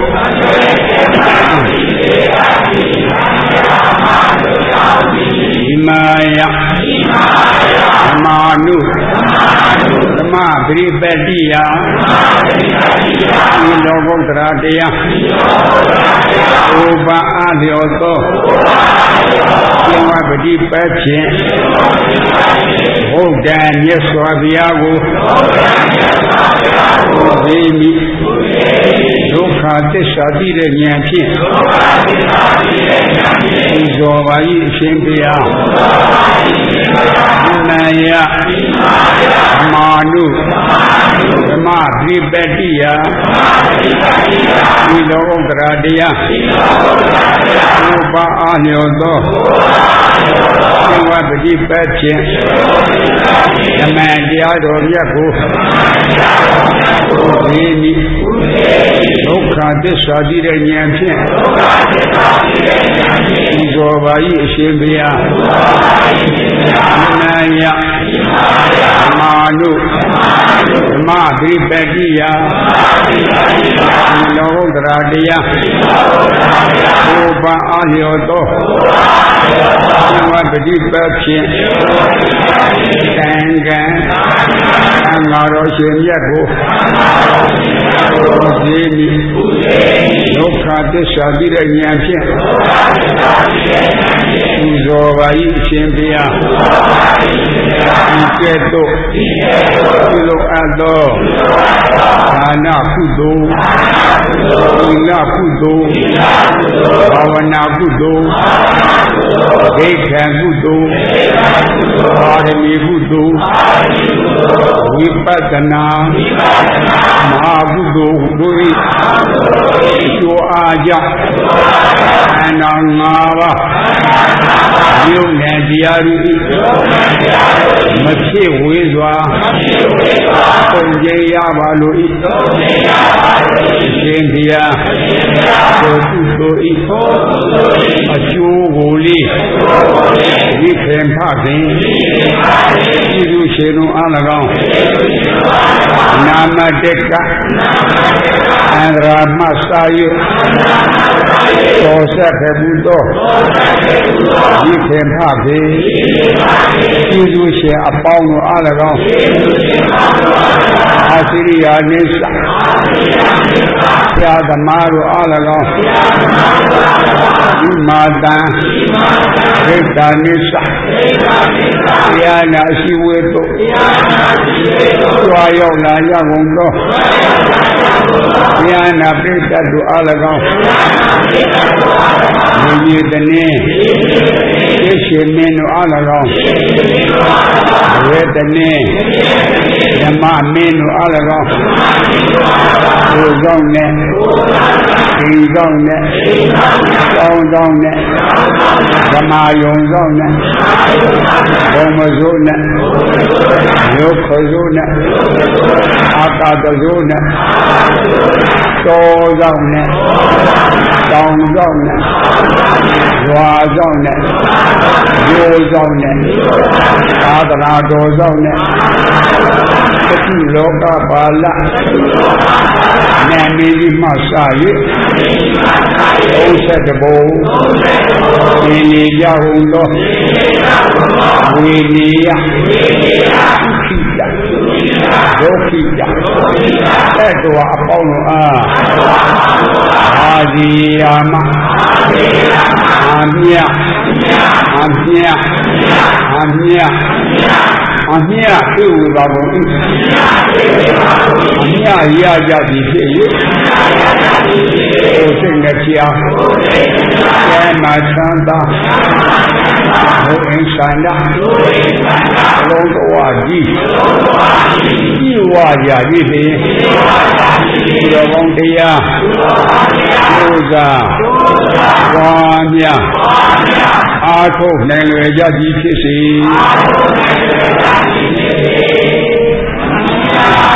ဒီမာယဓမ္မာနုသမပရိပတ္တိယဒီလောကုတ္တရာတရားဥပအားလျောသောသင်္ဝပတိပတ်ဖြင့်ဘုဒ္ဓမြတ်စွာဘုရားကိုသိမိဒုက္ခသစ္စာသိတဲ့ဉာဏ်ဖြင့်ဒီဇောပါ၏အရှင်ဘုရားနာယမာနုသမပရိပတ္တိယဒီလောကုတ္တရာတရားဥပအားလျောသောသင်္ဝပတိပတ်ဖြင့်ဓမ္မတရားတော်မြတ်ကိုသိမိဒုက္ခသစ္စာသိတဲ့ဉာဏ်ဖြင့်ဒီဇောပါ၏အရှင်ဘုရားနာယမာနုသမပရိပတ္တိယဒီလောကုတ္တရာတရားဥပအားလျောသောသင်္ဝပတိပတ်ဖြင့်ကံကံသံဃာတော်ရှင်မြတ်ကိုသိမိဒုက္ခသစ္စာသိတဲ့ဉာဏ်ဖြင့်ပူဇသောဘာဤအရှင်ဘုရားဒီကဲ့သို့ပြုလုပ်အပ်သောဒါနကုသိုလ်သီလကုသိုလ်ဘာဝနာကုသိုလ်ဒိဋ္ဌံကုသိုလ်ပါရမီကုသိုလ်ဝိပဿနာမဟာကုသိုလ်တို့၏ကျိုးအားကြောင့်အနာငါးပါးယုံနဲ့တရားတို့၏မဖြစ်ဝေးစွာပုံကျဲရပါလို့၏ရှင်ဘုရားကိုကုသိုလ်၏အကျိုးကိုလေးဝိခေဖခင်ပြုစုရှင်တို့အား၎င်းနာမတကအန္တရာမစာယသောဆက်ခဲ့ဘူးသောဝိခေဖခင်ပြုစုရှင်အပေါင်းတို့အား၎င်းအာစိရိယာနိစ္စဆရာသမားတို့အား၎င်းဒီမာတံဒိဋ္ဌာနိစ္စတရားနာရှိဝေတို့ကြွားရောက်လာကြကုန်သောတရားနာပိဋကတ်တို့အား၎င်းမြည်ရည်တည်းသိရှင်မင်းတို့အား၎င်းဝေတည်းဓမ္မမင်းတို့အား၎င်းကိုယ်ဆောင်နဲ့ဒီဆောင်နဲ့ကောင်းဆောင်နဲ့ဓမ္မယုံဆောင်နဲ့ဘုံမစိုးနဲ့ရုပ်ခစိုးနဲ့အာကာတစိုးနဲ့တော်ဆောင်နဲ့တောင်ဆောင်နဲ့ရွာဆောင်နဲ့ရိုးဆောင်နဲ့သာသနာတော်ဆောင်နဲ့သတိလောကပါဠနာမည်ကြီးမှစ၍30ဘုံဒီနေကြကုန်သောဝေနေယခိတဒုက္ခိတတဲ့တော်အပေါင်းတို့အားအာဇီယာမအမြတ်အမြတ်အမြတ်အမြတ်ပြုပါကုန်၏အမြတ်ရကြသည်ဖြစ်၍ကိုယ်စိတ်နဲ့ဖြာကျမ်းမာချမ်းသာဘုအင်္ဆန္ဒလုံးတော်ကြီးဤဝါကြပြီဖြင့်ဒီတော်ကောင်းတရားဘုရားဝါမြအာထုတ်နိုင်လွယ်ကြသည်ဖြစ်စေ